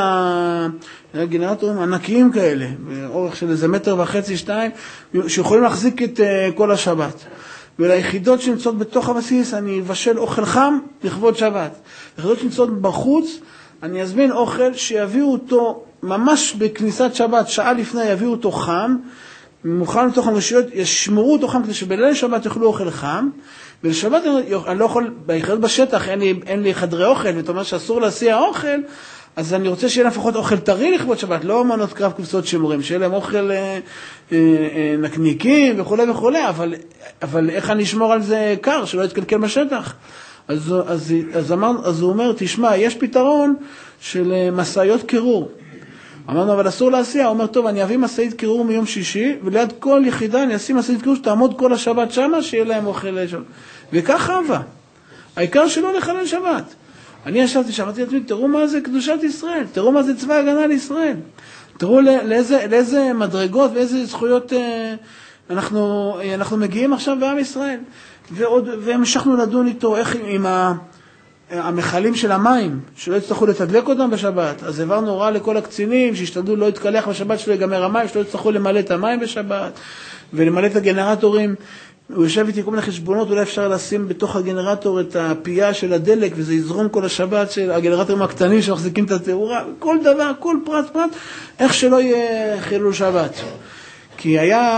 הגנרטורים ענקיים כאלה, באורך של איזה מטר וחצי, שתיים, שיכולים להחזיק את כל השבת. וליחידות שנמצאות בתוך הבסיס, אני אבשל אוכל חם לכבוד שבת. ליחידות שנמצאות בחוץ, אני אזמין אוכל שיביאו אותו, ממש בכניסת שבת, שעה לפני יביאו אותו חם, מוכן לתוך הרשויות, ישמרו אותו חם, כדי שבליל שבת יאכלו אוכל חם, ולשבת אני לא יכול, ביחידות בשטח, אין לי, אין לי חדרי אוכל, ואתה אומר שאסור להסיע אוכל, אז אני רוצה שיהיה לפחות אוכל טרי לכבוד שבת, לא מנות קרב כבשות שימורים, שיהיה להם אוכל אה, אה, נקניקים וכו' וכו', אבל, אבל איך אני אשמור על זה קר, שלא יתקלקל בשטח? אז, אז, אז, אמר, אז הוא אומר, תשמע, יש פתרון של מסעיות קירור. אמרנו, אבל אסור להסיע. הוא אומר, טוב, אני אביא מסעית קירור מיום שישי, וליד כל יחידה אני אשים מסעית קירור שתעמוד כל השבת שמה, שיהיה להם אוכל שם. וככה אהבה. העיקר שלא לחלל שבת. אני ישבתי, שמעתי לעצמי, תראו מה זה קדושת ישראל, תראו מה זה צבא הגנה לישראל, תראו לאיזה, לאיזה מדרגות ואיזה זכויות אה, אנחנו, אה, אנחנו מגיעים עכשיו בעם ישראל. ועוד, והמשכנו לדון איתו איך עם ה, המחלים של המים, שלא יצטרכו לתדלק אותם בשבת. אז העברנו הוראה לכל הקצינים שישתדלו לא יתקלח בשבת, שלא ייגמר המים, שלא יצטרכו למלא את המים בשבת, ולמלא את הגנרטורים. הוא יושב איתי כל מיני חשבונות, אולי אפשר לשים בתוך הגנרטור את הפייה של הדלק, וזה יזרום כל השבת של הגנרטורים הקטנים שמחזיקים את התאורה, כל דבר, כל פרט פרט, איך שלא יהיה חילול שבת. כי היה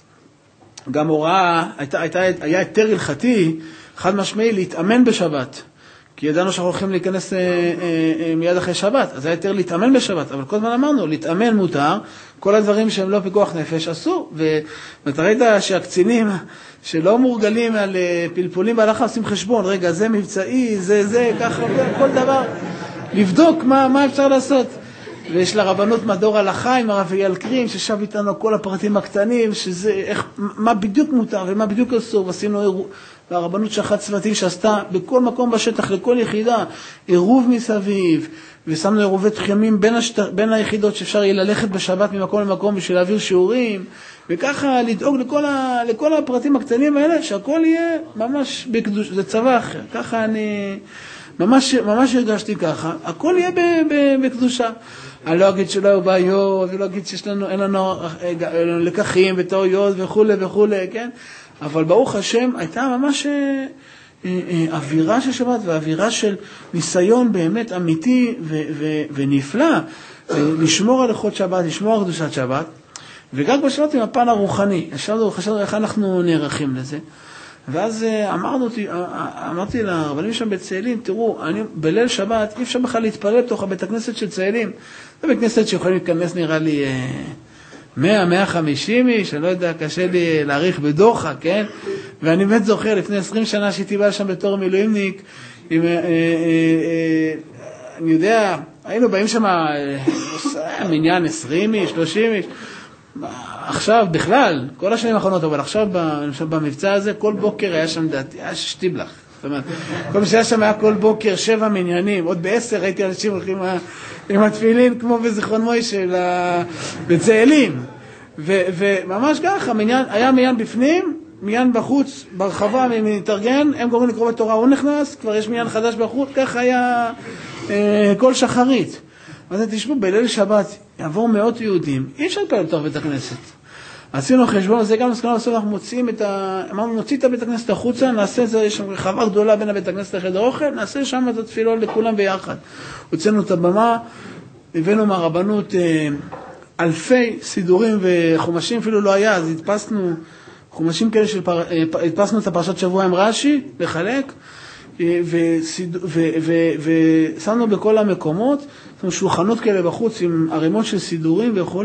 גם הוראה, הייתה, הייתה, היה היתר הלכתי, חד משמעי, להתאמן בשבת. כי ידענו שאנחנו הולכים להיכנס אה, אה, מיד אחרי שבת, אז היה יותר להתאמן בשבת, אבל כל הזמן אמרנו, להתאמן מותר, כל הדברים שהם לא פיקוח נפש אסור, ואתה ראית שהקצינים שלא מורגלים על פלפולים בהלכה עושים חשבון, רגע, זה מבצעי, זה זה, ככה, כל דבר, לבדוק מה, מה אפשר לעשות. ויש לרבנות מדור הלכה עם הרב אייל קרים, ששב איתנו כל הפרטים הקטנים, שזה, איך, מה בדיוק מותר ומה בדיוק אסור, ועשינו, והרבנות שחת צוותים שעשתה בכל מקום בשטח, לכל יחידה, עירוב מסביב, ושמנו עירובי תחמים בין, השט... בין היחידות שאפשר יהיה ללכת בשבת ממקום למקום בשביל להעביר שיעורים, וככה לדאוג לכל, ה... לכל הפרטים הקטנים האלה, שהכל יהיה ממש בקדוש, זה צבא אחר. ככה אני ממש, ממש הרגשתי ככה, הכל יהיה בקדושה. אני לא אגיד שלא היו בעיות, ולא אגיד שיש לנו, אין לנו לקחים וטעויות וכו' וכו', כן? אבל ברוך השם, הייתה ממש אווירה של שבת, ואווירה של ניסיון באמת אמיתי ו- ו- ונפלא, לשמור על איכות שבת, לשמור על קדושת שבת, וגם בשבת עם הפן הרוחני, חשבנו, חשבנו איך אנחנו נערכים לזה. ואז אמרנו, אמרתי לרבנים שם בצאלים, תראו, אני, בליל שבת אי אפשר בכלל להתפלל בתוך הבית הכנסת של צאלים. זה בית כנסת שיכולים להתכנס נראה לי מאה, מאה וחמישים איש, אני לא יודע, קשה לי להעריך בדוחה, כן? ואני באמת זוכר, לפני עשרים שנה שהייתי בא שם בתור מילואימניק, עם, אה, אה, אה, אני יודע, היינו באים שם, מניין עשרים איש, שלושים איש, עכשיו בכלל, כל השנים האחרונות, אבל עכשיו במבצע הזה, כל בוקר היה שם דעתי, היה שטיבלח. זאת אומרת, כל מה שהיה שם היה כל בוקר שבע מניינים, עוד בעשר הייתי אנשים הולכים עם התפילין, כמו בזיכרון מוישה, בצאלים. וממש ככה, היה מניין בפנים, מניין בחוץ, ברחבה, מתארגן, הם גורמים לקרוא בתורה, הוא נכנס, כבר יש מניין חדש בחוץ, ככה היה כל שחרית. אז תשמעו, בליל שבת יעבור מאות יהודים, אי אפשר להתפלל בתוך בית הכנסת. עשינו חשבון, זה גם מסקנה לעשות, אנחנו מוציאים את ה... אמרנו, נוציא את הבית הכנסת החוצה, נעשה את זה, יש שם רחבה גדולה בין הבית הכנסת לחדר אוכל, נעשה שם את התפילות לכולם ביחד. הוצאנו את הבמה, הבאנו מהרבנות אלפי סידורים וחומשים, אפילו לא היה, אז הדפסנו חומשים כאלה של פר... הדפסנו את הפרשת שבוע עם רש"י, לחלק, ושמנו בכל המקומות, שמנו שולחנות כאלה בחוץ עם ערימות של סידורים וכו',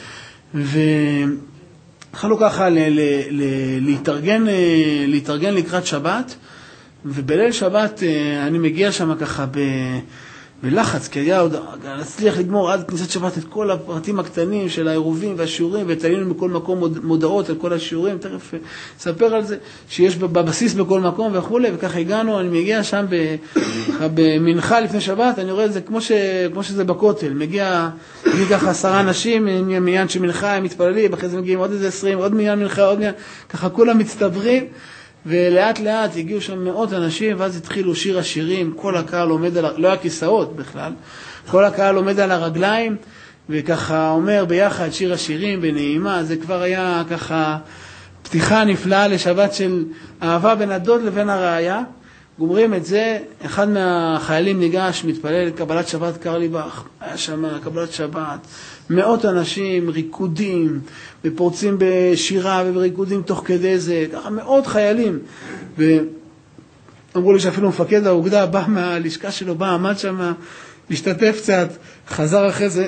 והתחלנו ככה להתארגן, להתארגן לקראת שבת, ובליל שבת אני מגיע שם ככה בלחץ, כי היה עוד להצליח לגמור עד כניסת שבת את כל הפרטים הקטנים של העירובים והשיעורים, ותלינו בכל מקום מודעות על כל השיעורים, תכף אספר על זה, שיש בבסיס בכל מקום וכו', וככה הגענו, אני מגיע שם במנחה לפני שבת, אני רואה את זה כמו, ש, כמו שזה בכותל, מגיע, מגיע ככה עשרה אנשים, מעניין שמנחה הם מתפללים, אחרי זה מגיעים עוד איזה עשרים, עוד מעניין מנחה, עוד מעניין, ככה כולם מצטברים, ולאט לאט הגיעו שם מאות אנשים, ואז התחילו שיר השירים, כל הקהל עומד על, לא היה כיסאות בכלל, כל הקהל עומד על הרגליים, וככה אומר ביחד שיר השירים בנעימה, זה כבר היה ככה פתיחה נפלאה לשבת של אהבה בין הדוד לבין הרעיה. גומרים את זה, אחד מהחיילים ניגש, מתפלל קבלת שבת קרליבך, היה שם קבלת שבת, מאות אנשים, ריקודים, ופורצים בשירה ובריקודים תוך כדי זה, ככה מאות חיילים, ואמרו לי שאפילו מפקד האוגדה בא מהלשכה שלו, בא, עמד שם, השתתף קצת, חזר אחרי זה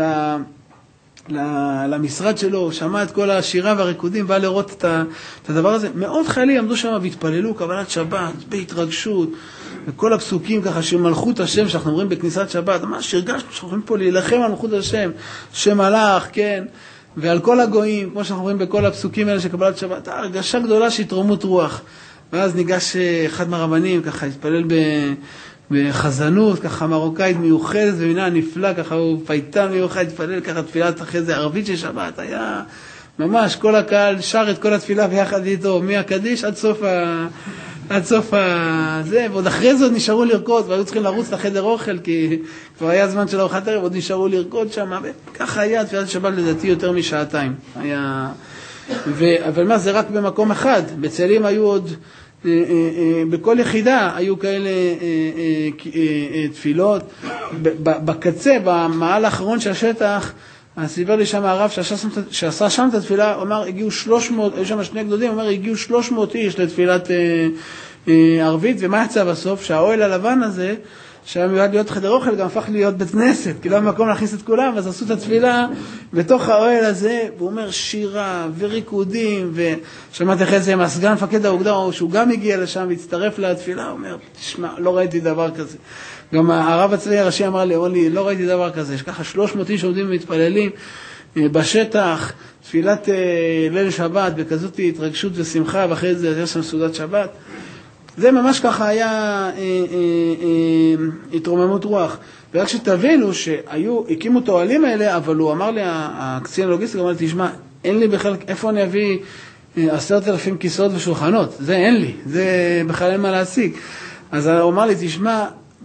למשרד שלו, שמע את כל השירה והריקודים, בא לראות את הדבר הזה. מאות חיילים עמדו שם והתפללו קבלת שבת, בהתרגשות, וכל הפסוקים ככה של מלכות השם, שאנחנו אומרים בכניסת שבת, ממש הרגשנו שאנחנו יכולים פה להילחם על מלכות השם, שם מלך, כן, ועל כל הגויים, כמו שאנחנו אומרים בכל הפסוקים האלה של קבלת שבת, הרגשה גדולה של התרוממות רוח. ואז ניגש אחד מהרבנים, ככה התפלל ב... בחזנות, ככה מרוקאית מיוחדת, ומינה נפלא, ככה הוא פייטן מיוחד, התפלל ככה תפילת אחרי זה ערבית של שבת, היה ממש, כל הקהל שר את כל התפילה ביחד איתו, מהקדיש עד סוף ה... עד סוף ה... זה, ועוד אחרי זה עוד נשארו לרקוד, והיו צריכים לרוץ לחדר אוכל, כי כבר היה זמן של ארוחת ערב, עוד נשארו לרקוד שם, וככה היה תפילת שבת לדעתי יותר משעתיים. היה... ו... אבל מה, זה רק במקום אחד, בצאלים היו עוד... בכל יחידה היו כאלה תפילות. בקצה, במעל האחרון של השטח, סיפר לי שם הרב שעשה שם את התפילה, הוא אמר, הגיעו שלוש מאות, היו שם שני גדודים, הוא אומר, הגיעו שלוש מאות איש לתפילת ערבית, ומה יצא בסוף? שהאוהל הלבן הזה, שהיה מיועד להיות חדר אוכל, גם הפך להיות בית כנסת, כי לא היה מקום להכניס את כולם, אז עשו את התפילה בתוך האוהל הזה, והוא אומר שירה וריקודים, ושמעתי אחרי זה מסגן מפקד האוגדה, שהוא גם הגיע לשם והצטרף לתפילה, הוא אומר, תשמע, לא ראיתי דבר כזה. גם הרב הצבאי הראשי אמר לי, לי, לא ראיתי דבר כזה, יש ככה שלוש מאות איש עומדים ומתפללים בשטח, תפילת ליל שבת, בכזאת התרגשות ושמחה, ואחרי זה יש שם סעודת שבת. זה ממש ככה היה אה, אה, אה, התרוממות רוח. ורק שתבינו שהיו, הקימו את האוהלים האלה, אבל הוא אמר לי, הקצין הלוגיסטי, אמר לי, תשמע, אין לי בכלל, איפה אני אביא עשרת אלפים כיסאות ושולחנות? זה אין לי, זה בכלל אין מה להשיג. אז הוא אמר לי, תשמע,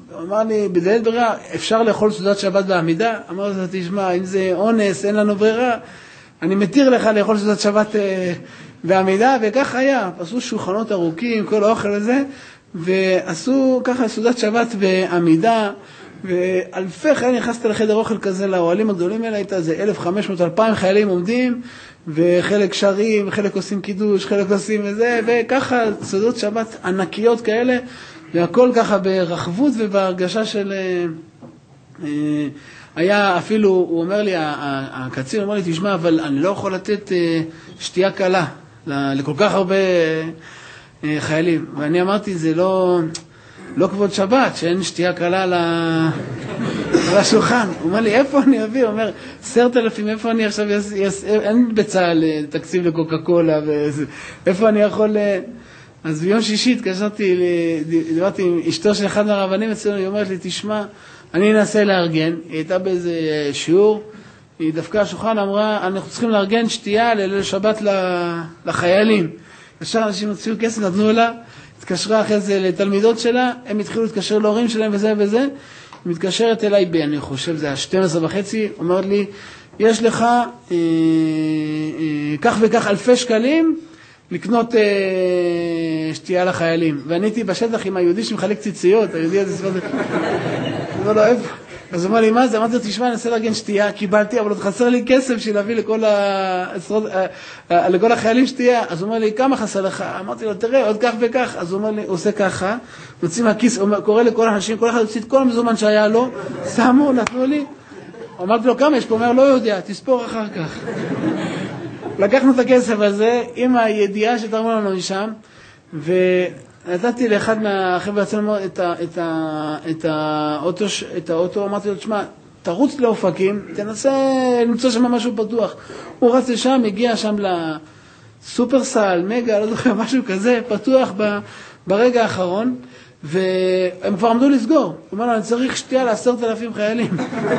הוא אמר לי, בדלת ברירה, אפשר לאכול סעודת שבת בעמידה? אמר לו, תשמע, אם זה אונס, אין לנו ברירה, אני מתיר לך לאכול סעודת שבת אה, בעמידה, וכך היה. עשו שולחנות ארוכים, כל האוכל הזה, ועשו ככה סעודת שבת בעמידה, ואלפי חיילים, נכנסת לחדר אוכל כזה, לאוהלים הגדולים האלה, הייתה זה אלף וחמש מאות אלפיים חיילים עומדים, וחלק שרים, חלק עושים קידוש, חלק עושים וזה, וככה סעודות שבת ענקיות כאלה, והכל ככה ברחבות ובהרגשה של... היה אפילו, הוא אומר לי, הקצין אומר לי, תשמע, אבל אני לא יכול לתת שתייה קלה לכל כך הרבה חיילים. ואני אמרתי, זה לא, לא כבוד שבת, שאין שתייה קלה על השולחן. הוא אומר לי, איפה אני אביא? הוא אומר, עשרת אלפים, איפה אני עכשיו, יס, יס, אין בצהל תקציב לקוקה קולה, איפה אני יכול... אז ביום שישי התקשרתי, דיברתי עם אשתו של אחד מהרבנים אצלנו, היא אומרת לי, תשמע, אני אנסה לארגן, היא הייתה באיזה שיעור, היא דווקא השולחן אמרה, אנחנו צריכים לארגן שתייה לליל שבת לחיילים. ישר אנשים הוציאו כסף, נתנו לה, התקשרה אחרי זה לתלמידות שלה, הם התחילו להתקשר להורים שלהם וזה וזה, היא מתקשרת אליי בי, אני חושב, זה ה-שתים עשרה וחצי, אומרת לי, יש לך אה, אה, כך וכך אלפי שקלים, לקנות אה, שתייה לחיילים. ואני הייתי בשטח עם היהודי שמחלק ציציות, היהודי הזה ספרד... הוא לא אוהב. אז הוא אמר לי, מה זה? אמרתי לו, תשמע, אני אנסה לארגן שתייה, קיבלתי, אבל עוד חסר לי כסף בשביל להביא לכל, ה... לכל החיילים שתייה. אז הוא אומר לי, כמה חסר לך? אמרתי לו, תראה, עוד כך וכך. אז הוא אומר לי, הוא עושה ככה, מוציא מהכיס, הוא קורא לכל האנשים, כל אחד הוציא את כל המזומן שהיה לו, שמו, נתנו לי. אמרתי לו, כמה יש פה? הוא אומר, לא יודע, תספור אחר כך. לקחנו את הכסף הזה עם הידיעה שתרמו לנו משם, ונתתי לאחד מהחבר'ה אצלנו את, את, את, האוטו, את האוטו, אמרתי לו, תשמע, תרוץ לאופקים, תנסה למצוא שם משהו פתוח. הוא רץ לשם, הגיע שם לסופרסל, מגה, לא זוכר, משהו כזה, פתוח ב, ברגע האחרון, והם כבר עמדו לסגור. הוא אומר לו, אני צריך שתייה לעשרת אלפים חיילים.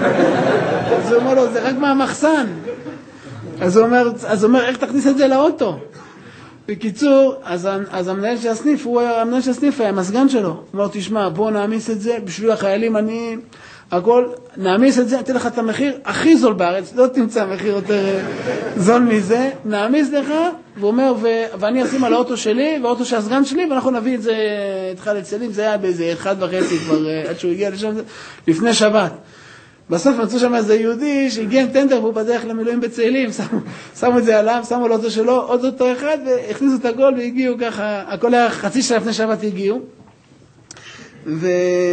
אז הוא אומר לו, זה רק מהמחסן. אז הוא אומר, אז הוא אומר, איך תכניס את זה לאוטו? בקיצור, אז, אז המנהל של הסניף, הוא היה, המנהל של הסניף היה המסגן שלו. הוא אומר, תשמע, בוא נעמיס את זה, בשביל החיילים אני, הכל, נעמיס את זה, אתן לך את המחיר הכי זול בארץ, לא תמצא מחיר יותר זול מזה, נעמיס לך, והוא אומר, ו, ואני אשים על האוטו שלי, והאוטו של הסגן שלי, ואנחנו נביא את זה, התחל לצלים, זה היה באיזה אחד וחצי כבר, עד שהוא הגיע לשם, לפני שבת. בסוף מצאו שם איזה יהודי שהגיע עם טנדר והוא בדרך למילואים בצאלים, שמו, שמו את זה עליו, שמו על אוטו שלו, עוד אותו אחד, והכניסו את הכל והגיעו ככה, הכל היה חצי שעה לפני שבת הגיעו. ו...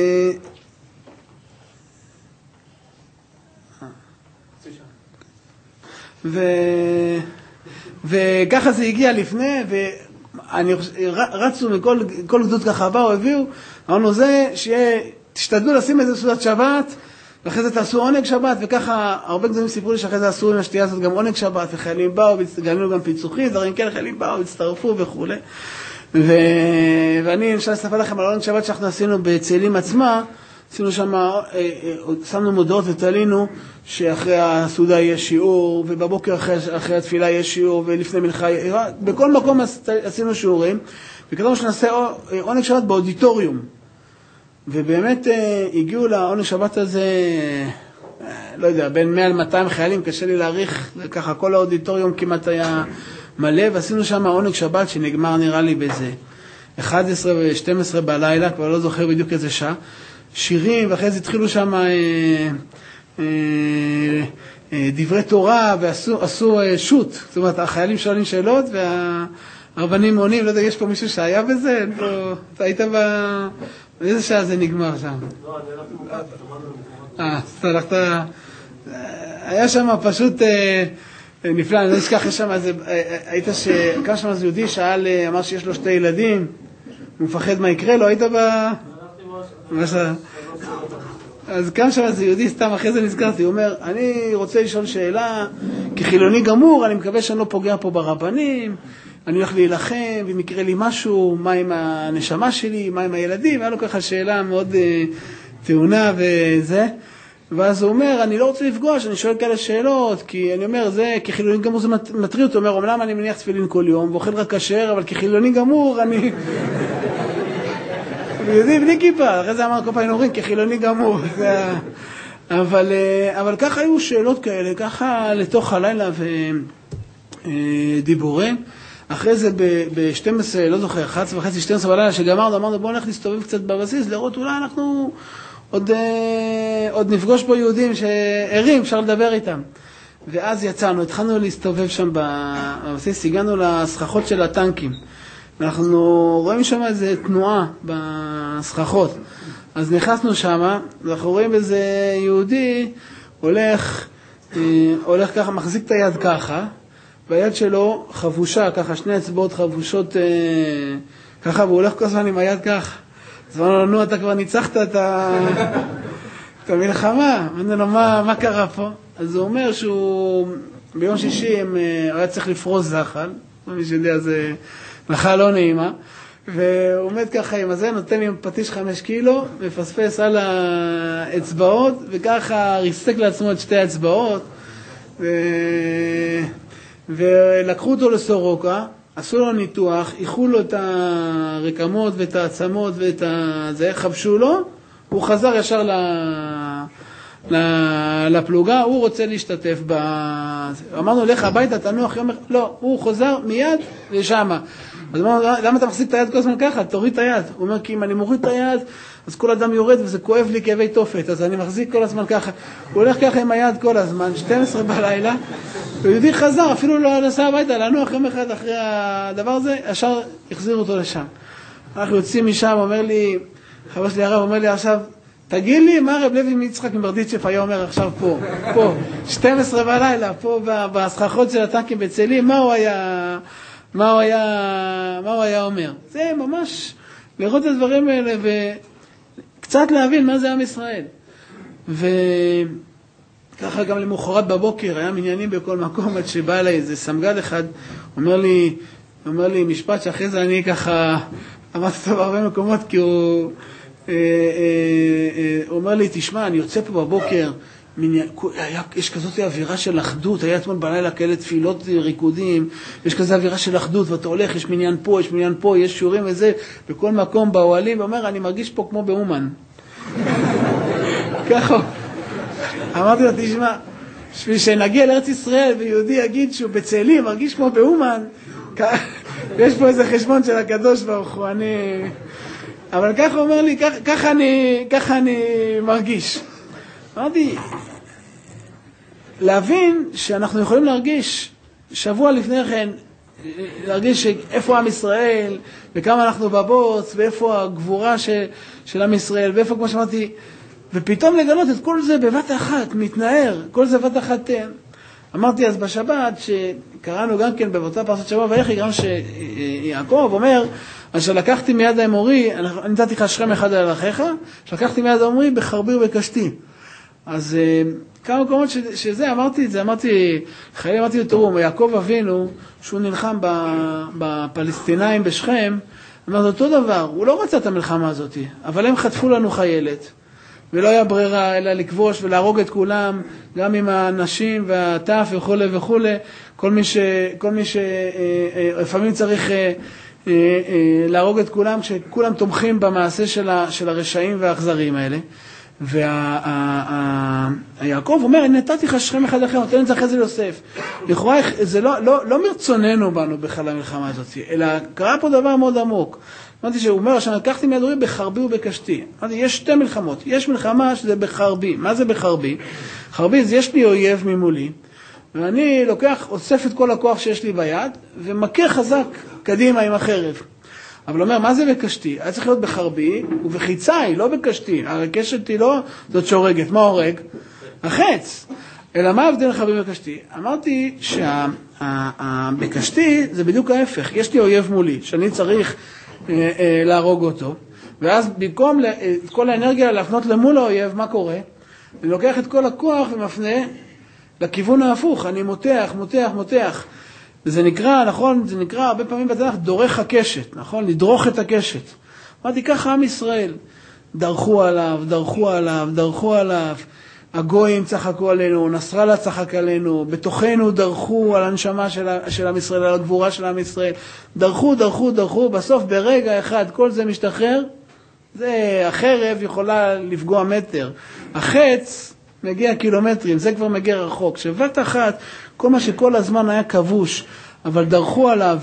ו... וככה זה הגיע לפני, ואני רצו מכל כל גדוד ככה באו, הביאו, אמרנו זה, שיהיה, תשתדלו לשים איזה סעודת שבת, ואחרי זה תעשו עונג שבת, וככה הרבה גדולים סיפרו לי שאחרי זה עשו עם השתייה הזאת גם עונג שבת, וחיילים באו, גמינו גם פיצוחים, דברים כאלה, חיילים באו, הצטרפו וכו'. ו... ואני אפשר לספר לכם על עונג שבת שאנחנו עשינו בצאלים עצמה, עשינו שם, שמנו מודעות ותלינו שאחרי הסעודה יהיה שיעור, ובבוקר אחרי, אחרי התפילה יהיה שיעור, ולפני מלכה, בכל מקום עשינו שיעורים, וכתבנו שנעשה עונג שבת באודיטוריום. ובאמת הגיעו לעונג שבת הזה, לא יודע, בין מאה למאתיים חיילים, קשה לי להעריך, ככה כל האודיטוריום כמעט היה מלא, ועשינו שם עונג שבת שנגמר נראה לי באיזה אחת עשרה ו-שתים עשרה בלילה, כבר לא זוכר בדיוק איזה שעה, שירים, ואחרי זה התחילו שם אה, אה, אה, דברי תורה, ועשו עשו, אה, שוט, זאת אומרת, החיילים שואלים שאלות, והרבנים עונים, לא יודע, יש פה מישהו שהיה בזה? לא, אתה היית ב... איזה שעה זה נגמר שם? לא, אני הלכתי מוקד, שמענו. אה, אז אתה הלכת... היה שם פשוט נפלא, אני לא אשכח, יש שם איזה... היית שקם שם איזה יהודי, שאל, אמר שיש לו שתי ילדים, הוא מפחד מה יקרה לו, היית ב... הלכתי אז קם שם איזה יהודי, סתם אחרי זה נזכרתי, הוא אומר, אני רוצה לשאול שאלה, כחילוני גמור, אני מקווה שאני לא פוגע פה ברבנים, אני הולך להילחם, ואם יקרה לי משהו, מה עם הנשמה שלי, מה עם הילדים, היה לו ככה שאלה מאוד uh, טעונה וזה, ואז הוא אומר, אני לא רוצה לפגוע, שאני שואל כאלה שאלות, כי אני אומר, זה, כחילוני גמור זה מטריד אותו, הוא אומר, אומנם אני מניח תפילין כל יום, ואוכל רק כשר, אבל כחילוני גמור, אני... יהודי בלי כיפה, אחרי זה אמר כל פעמים אומרים, כחילוני גמור. אבל, אבל ככה היו שאלות כאלה, ככה לתוך הלילה ודיבורים. אחרי זה ב-שתים עשרה, לא זוכר, אחת עשרה וחצי, שתים עשרה בלילה, שגמרנו, אמרנו, בואו נלך להסתובב קצת בבסיס, לראות אולי אנחנו עוד, עוד נפגוש פה יהודים שערים, אפשר לדבר איתם. ואז יצאנו, התחלנו להסתובב שם בבסיס, הגענו לסככות של הטנקים. אנחנו רואים שם איזו תנועה בסככות. אז נכנסנו שם, ואנחנו רואים איזה יהודי הולך, הולך ככה, מחזיק את היד ככה, והיד שלו חבושה, ככה שני אצבעות חבושות ככה, והוא הולך כל הזמן עם היד ככה. אז אמרנו לנו, אתה כבר ניצחת את, ה... את המלחמה, אמרנו לו, מה, מה קרה פה? אז הוא אומר שהוא ביום שישי הם, היה צריך לפרוס זחל, מי שיודע זה מלאכה לא נעימה, והוא עומד ככה עם הזה, נותן לי פטיש חמש קילו, מפספס על האצבעות, וככה ריסק לעצמו את שתי האצבעות, ו... ולקחו אותו לסורוקה, עשו לו ניתוח, איחו לו את הרקמות ואת העצמות ואת זה, חבשו לו, הוא חזר ישר ל... לפלוגה, הוא רוצה להשתתף ב... אמרנו, לך הביתה, תנוח יום... לא, הוא חוזר מיד לשם. אז אמרנו, למה אתה מחזיק את היד כל הזמן ככה? תוריד את היד. הוא אומר, כי אם אני מוריד את היד, אז כל אדם יורד וזה כואב לי כאבי תופת, אז אני מחזיק כל הזמן ככה. הוא הולך ככה עם היד כל הזמן, שתים עשרה בלילה, ויהודי חזר, אפילו לא נסע הביתה, לנוח יום אחד אחרי הדבר הזה, ישר החזירו אותו לשם. אנחנו יוצאים משם, אומר לי, חבר שלי הרב, אומר לי עכשיו, תגיד לי, מה הרב לוי מיצחק מברדיצ'ף היה אומר עכשיו פה, פה, שתים עשרה בלילה, פה בסככות של הטנקים בצאלים, מה הוא היה, מה הוא היה, מה הוא היה אומר? זה ממש לראות את הדברים האלה וקצת להבין מה זה עם ישראל. וככה גם למחרת בבוקר, היה מניינים בכל מקום, עד שבא אליי איזה סמג"ד אחד, אומר לי, אומר לי משפט שאחרי זה אני ככה אמרתי אותו בהרבה מקומות, כי הוא... הוא אומר לי, תשמע, אני יוצא פה בבוקר, יש כזאת אווירה של אחדות, היה אתמול בלילה כאלה תפילות ריקודים, יש כזאת אווירה של אחדות, ואתה הולך, יש מניין פה, יש מניין פה, יש שיעורים וזה, בכל מקום באוהלים, ואומר, אני מרגיש פה כמו באומן. ככה. אמרתי לו, תשמע, בשביל שנגיע לארץ ישראל, ויהודי יגיד שהוא בצאלים, מרגיש כמו באומן, יש פה איזה חשבון של הקדוש ברוך הוא, אני... אבל ככה אומר לי, ככה, ככה, אני, ככה אני מרגיש. אמרתי, להבין שאנחנו יכולים להרגיש, שבוע לפני כן, להרגיש איפה עם ישראל, וכמה אנחנו בבוץ, ואיפה הגבורה של, של עם ישראל, ואיפה, כמו שאמרתי, ופתאום לגלות את כל זה בבת אחת, מתנער, כל זה בבת אחת. אמרתי אז בשבת, שקראנו גם כן באותה פרשת שבוע ויחי, גם שיעקב אומר, אשר לקחתי מיד האמורי, אני נתתי לך שכם אחד על אחיך, שלקחתי מיד האמורי בחרבי ובקשתי. אז כמה מקומות שזה, אמרתי את זה, אמרתי, חיילים, אמרתי לתראו, יעקב אבינו, שהוא נלחם בפלסטינאים בשכם, אמרתי אותו דבר, הוא לא רצה את המלחמה הזאת, אבל הם חטפו לנו חיילת, ולא היה ברירה אלא לכבוש ולהרוג את כולם, גם עם הנשים והטף וכו' וכו', כל מי ש, כל מי ש, לפעמים צריך להרוג את כולם, כשכולם תומכים במעשה של, ה, של הרשעים והאכזרים האלה. ויעקב אומר, אני נתתי לך שכם אחד אחר, נותן את זה אחרי זה ליוסף. לכאורה, זה לא, לא, לא מרצוננו בנו בכלל המלחמה הזאת, אלא קרה פה דבר מאוד עמוק. אמרתי שהוא אומר, שאני לקחתי מיד אורי בחרבי ובקשתי. אמרתי, יש שתי מלחמות. יש מלחמה שזה בחרבי. מה זה בחרבי? חרבי זה יש לי אויב ממולי, ואני לוקח, אוסף את כל הכוח שיש לי ביד, ומכה חזק קדימה עם החרב. אבל אומר, מה זה בקשתי? היה צריך להיות בחרבי ובחיצאי, לא בקשתי. הרקשת היא לא זאת שהורגת. מה הורג? החץ. אלא מה הבדל חרבי ובקשתי? אמרתי שהבקשתי זה בדיוק ההפך. יש לי אויב מולי, שאני צריך אה, אה, להרוג אותו, ואז במקום את כל האנרגיה להפנות למול האויב, מה קורה? אני לוקח את כל הכוח ומפנה לכיוון ההפוך. אני מותח, מותח, מותח. זה נקרא, נכון, זה נקרא הרבה פעמים בתנ"ך דורך הקשת, נכון? לדרוך את הקשת. אמרתי, ככה עם ישראל. דרכו עליו, דרכו עליו, דרכו עליו. הגויים צחקו עלינו, נסראללה צחק עלינו, בתוכנו דרכו על הנשמה של, של עם ישראל, על הגבורה של עם ישראל. דרכו, דרכו, דרכו, בסוף ברגע אחד כל זה משתחרר, זה, החרב יכולה לפגוע מטר. החץ מגיע קילומטרים, זה כבר מגיע רחוק. שבבת אחת, כל מה שכל הזמן היה כבוש, אבל דרכו עליו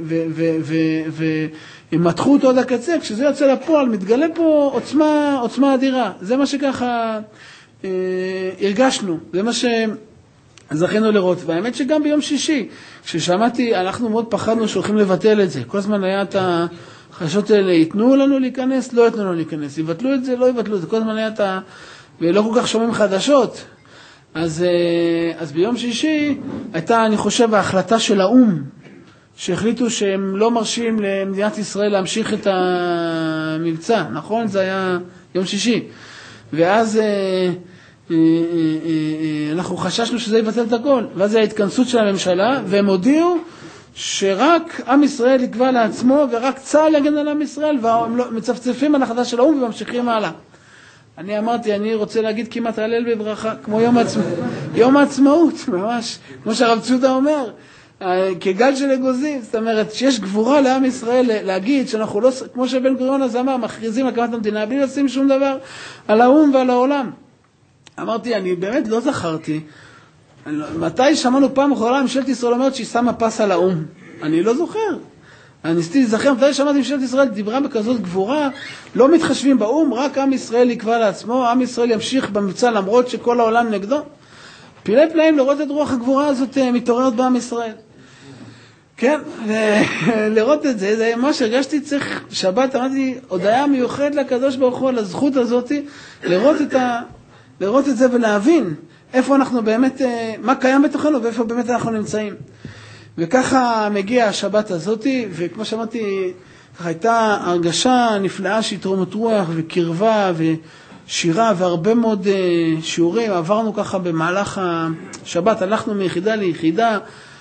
ומתחו אותו עד הקצה, כשזה יוצא לפועל, מתגלה פה עוצמה, עוצמה אדירה. זה מה שככה אה, הרגשנו, זה מה שזכינו לראות. והאמת שגם ביום שישי, כששמעתי, אנחנו מאוד פחדנו שהולכים לבטל את זה. כל הזמן היה את החדשות האלה, ייתנו לנו להיכנס, לא ייתנו לנו להיכנס. יבטלו את זה, לא יבטלו את זה. כל הזמן היה את ה... ולא כל כך שומעים חדשות. אז, אז ביום שישי הייתה, אני חושב, ההחלטה של האום, שהחליטו שהם לא מרשים למדינת ישראל להמשיך את המבצע, נכון? זה היה יום שישי. ואז אה, אה, אה, אה, אנחנו חששנו שזה יבטל את הכל. ואז זה ההתכנסות של הממשלה, והם הודיעו שרק עם ישראל יקבע לעצמו, ורק צה"ל יגן על עם ישראל, והם לא, מצפצפים על החלטה של האום וממשיכים הלאה. אני אמרתי, אני רוצה להגיד כמעט הלל בברכה, כמו יום העצמאות, יום העצמאות, ממש, כמו שהרב צודה אומר, כגל של אגוזים, זאת אומרת, שיש גבורה לעם ישראל להגיד שאנחנו לא, כמו שבן גוריון אז אמר, מכריזים הקמת המדינה, בלי לשים שום דבר על האום ועל העולם. אמרתי, אני באמת לא זכרתי, מתי שמענו פעם אחרונה, ממשלת ישראל אומרת שהיא שמה פס על האום? אני לא זוכר. אני ניסיתי להיזכר, מתי שמעתי ממשלת ישראל דיברה בכזאת גבורה, לא מתחשבים באום, רק עם ישראל יקבע לעצמו, עם ישראל ימשיך במבצע למרות שכל העולם נגדו. פילי פלאים לראות את רוח הגבורה הזאת מתעוררת בעם ישראל. כן, לראות את זה, זה מה שהרגשתי צריך, שבת אמרתי, הודעה מיוחד לקדוש ברוך הוא על הזכות הזאת, לראות את, ה, לראות את זה ולהבין איפה אנחנו באמת, מה קיים בתוכנו ואיפה באמת אנחנו נמצאים. וככה מגיע השבת הזאת, וכמו שאמרתי, הייתה הרגשה נפלאה של תרומת רוח וקרבה ושירה והרבה מאוד שיעורים. עברנו ככה במהלך השבת, הלכנו מיחידה ליחידה,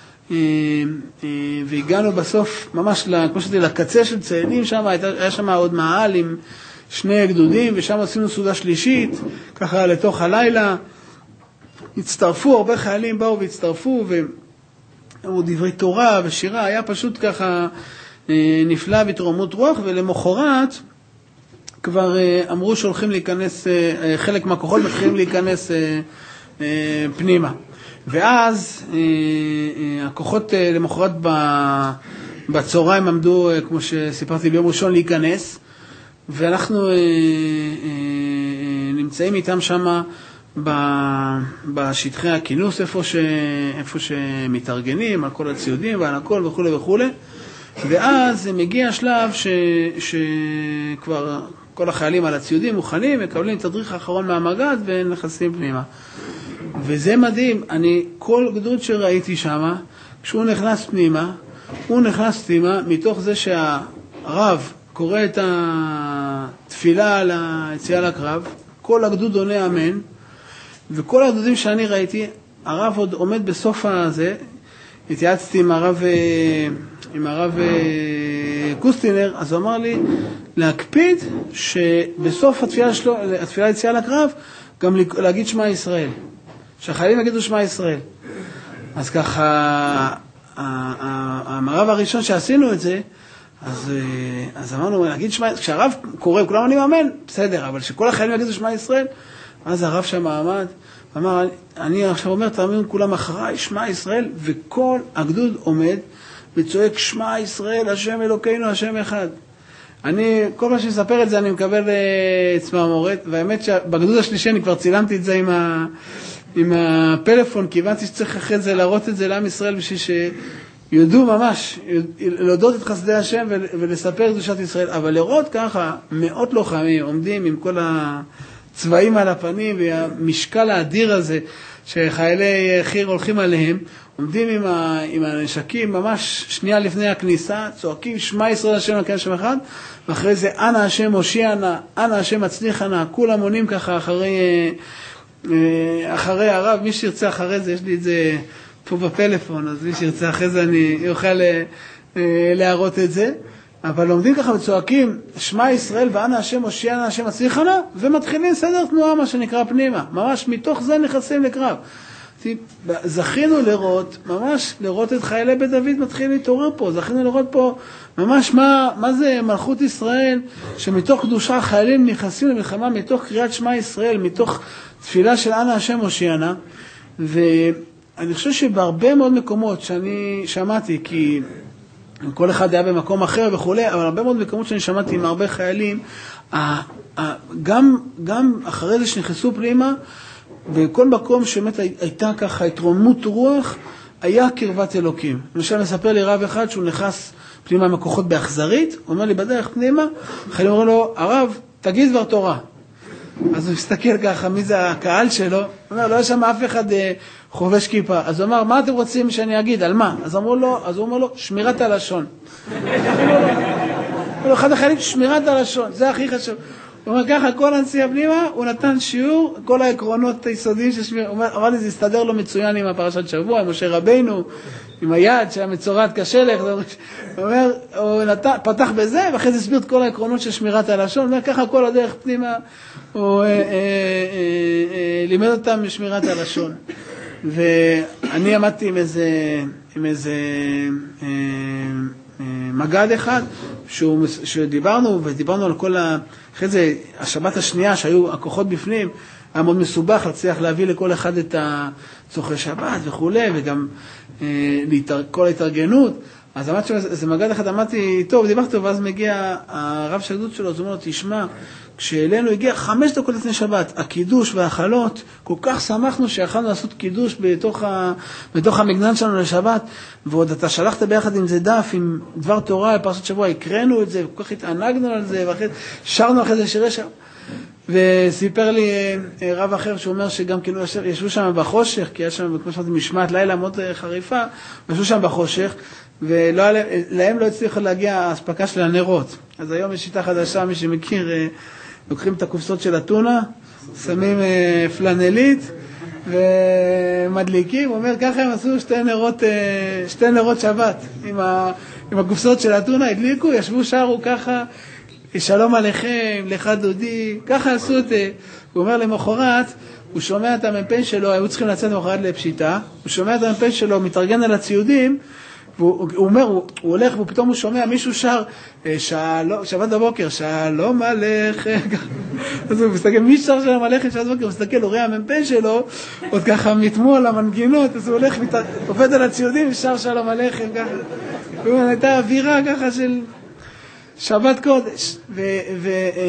והגענו בסוף ממש, כמו שאתי, לקצה של ציינים, שם היה שם עוד מעל עם שני גדודים, ושם עשינו סעודה שלישית, ככה לתוך הלילה. הצטרפו, הרבה חיילים באו והצטרפו, ו... אמרו דברי תורה ושירה, היה פשוט ככה אה, נפלא בתרומות רוח, ולמחרת כבר אה, אמרו שהולכים להיכנס, אה, חלק מהכוחות מתחילים להיכנס אה, אה, פנימה. ואז אה, אה, הכוחות אה, למחרת ב, בצהריים עמדו, אה, כמו שסיפרתי ביום ראשון, להיכנס, ואנחנו אה, אה, נמצאים איתם שמה, בשטחי הכינוס, איפה, ש... איפה שמתארגנים, על כל הציודים ועל הכל וכו' וכו'. ואז מגיע השלב ש... שכבר כל החיילים על הציודים מוכנים, מקבלים את הדריך האחרון מהמגד ונכנסים פנימה. וזה מדהים, אני כל גדוד שראיתי שם, כשהוא נכנס פנימה, הוא נכנס פנימה מתוך זה שהרב קורא את התפילה על היציאה לקרב, כל הגדוד עונה אמן, וכל הגדודים שאני ראיתי, הרב עוד עומד בסוף הזה, התייעצתי עם הרב, עם הרב קוסטינר, אז הוא אמר לי להקפיד שבסוף התפילה שלו, התפילה יציאה לקרב, גם להגיד שמע ישראל, שהחיילים יגידו שמע ישראל. אז ככה, הרב הראשון שעשינו את זה, אז, אז אמרנו, להגיד שמע, כשהרב קורא, כולם אני מאמן, בסדר, אבל שכל החיילים יגידו שמע ישראל, אז הרב שם עמד, אמר, אני עכשיו אומר, תאמינו כולם אחריי, שמע ישראל, וכל הגדוד עומד וצועק, שמע ישראל, השם אלוקינו, השם אחד. אני, כל מה שמספר את זה, אני מקבל צמרמורת, והאמת שבגדוד השלישי אני כבר צילמתי את זה עם, ה, עם הפלאפון, כי הבנתי שצריך אחרי זה להראות את זה לעם ישראל, בשביל שיודעו ממש, להודות את חסדי השם ולספר את קדושת ישראל, אבל לראות ככה, מאות לוחמים עומדים עם כל ה... צבעים על הפנים והמשקל האדיר הזה שחיילי חיר הולכים עליהם, עומדים עם, ה, עם הנשקים ממש שנייה לפני הכניסה, צועקים שמע ישראל השם אלוקינו השם אחד, ואחרי זה אנא השם הושיע נא, אנא השם הצליח נא, כולם עונים ככה אחרי, אחרי הרב. מי שירצה אחרי זה, יש לי את זה פה בפלאפון, אז מי שירצה אחרי זה אני אוכל להראות את זה. אבל לומדים ככה וצועקים, שמע ישראל ואנה השם הושיע נא השם הצליח נא, ומתחילים סדר תנועה, מה שנקרא פנימה. ממש מתוך זה נכנסים לקרב. זכינו לראות, ממש לראות את חיילי בית דוד מתחיל להתעורר פה, זכינו לראות פה ממש מה, מה זה מלכות ישראל, שמתוך קדושה חיילים נכנסים למלחמה, מתוך קריאת שמע ישראל, מתוך תפילה של אנא השם הושיענה, ואני חושב שבהרבה מאוד מקומות שאני שמעתי, כי כל אחד היה במקום אחר וכו', אבל הרבה מאוד מקומות שאני שמעתי עם הרבה חיילים, גם, גם אחרי זה שנכנסו פנימה, בכל מקום שבאמת הייתה ככה התרוממות רוח, היה קרבת אלוקים. למשל, מספר לי רב אחד שהוא נכנס פנימה עם הכוחות באכזרית, הוא אומר לי בדרך פנימה, חיילים אומרים לו, הרב, תגיד דבר תורה. אז הוא מסתכל ככה, מי זה הקהל שלו? הוא אומר, לא יש שם אף אחד אה, חובש כיפה. אז הוא אמר, מה אתם רוצים שאני אגיד? על מה? אז אמרו לו, אז הוא אומר לו, שמירת הלשון. הוא אומר, אחד החיילים, שמירת הלשון, זה הכי חשוב. הוא אומר ככה, כל הנשיא הפנימה, הוא נתן שיעור, כל העקרונות היסודיים של שמיר, הוא אמר לי, זה הסתדר לו מצוין עם הפרשת שבוע, עם משה רבינו, עם היד שהיה מצורת כשלך, הוא אומר, הוא נתן, פתח בזה, ואחרי זה הסביר את כל העקרונות של שמירת הלשון, הוא אומר ככה, כל הדרך פנימה, הוא אה, אה, אה, אה, לימד אותם משמירת הלשון. ואני עמדתי עם איזה, עם איזה, אה, מגד אחד, שהוא, שדיברנו, ודיברנו על כל ה... אחרי זה, השבת השנייה, שהיו הכוחות בפנים, היה מאוד מסובך, להצליח להביא לכל אחד את הצורכי שבת וכו', וגם אה, להתאר, כל ההתארגנות. אז אמרתי שזה מגד אחד, אמרתי, טוב, דיברתי, ואז מגיע הרב שגדות שלו, אז הוא אומר לו, תשמע, כשאלינו הגיע חמש דקות לפני שבת, הקידוש והחלות, כל כך שמחנו שיכלנו לעשות קידוש בתוך, ה, בתוך המגנן שלנו לשבת, ועוד אתה שלחת ביחד עם זה דף, עם דבר תורה, פרשת שבוע, הקראנו את זה, וכל כך התענגנו על זה, ואחרי, שרנו אחרי זה שירי שם. וסיפר לי רב אחר שהוא אומר שגם כאילו ישבו שם בחושך, כי היה שם, כמו שאמרתי, משמעת לילה מאוד חריפה, ישבו שם בחושך, ולהם לא הצליחו להגיע ההספקה של הנרות. אז היום יש שיטה חדשה, מי שמכיר, לוקחים את הקופסות של הטונה, שמים פלנלית ומדליקים, הוא אומר, ככה הם עשו שתי נרות, שתי נרות שבת, עם, ה, עם הקופסות של הטונה, הדליקו, ישבו, שרו ככה, שלום עליכם, לך דודי, ככה עשו את זה. הוא אומר למחרת, הוא שומע את המ"פ שלו, היו צריכים לצאת למחרת לפשיטה, הוא שומע את המ"פ שלו, מתארגן על הציודים, והוא הוא אומר, הוא, הוא הולך, ופתאום הוא שומע, מישהו שר, שלום, שבת בבוקר, שלום עליכם, אז הוא מסתכל, מי שר שלום עליכם, שבת בבוקר, הוא מסתכל, הוא רואה המ"פ שלו, עוד ככה מתמו על המנגינות, אז הוא הולך, עובד על הציודים, ושר שלום עליכם, ככה. הוא אומר, הייתה אווירה ככה של שבת קודש, ו... ו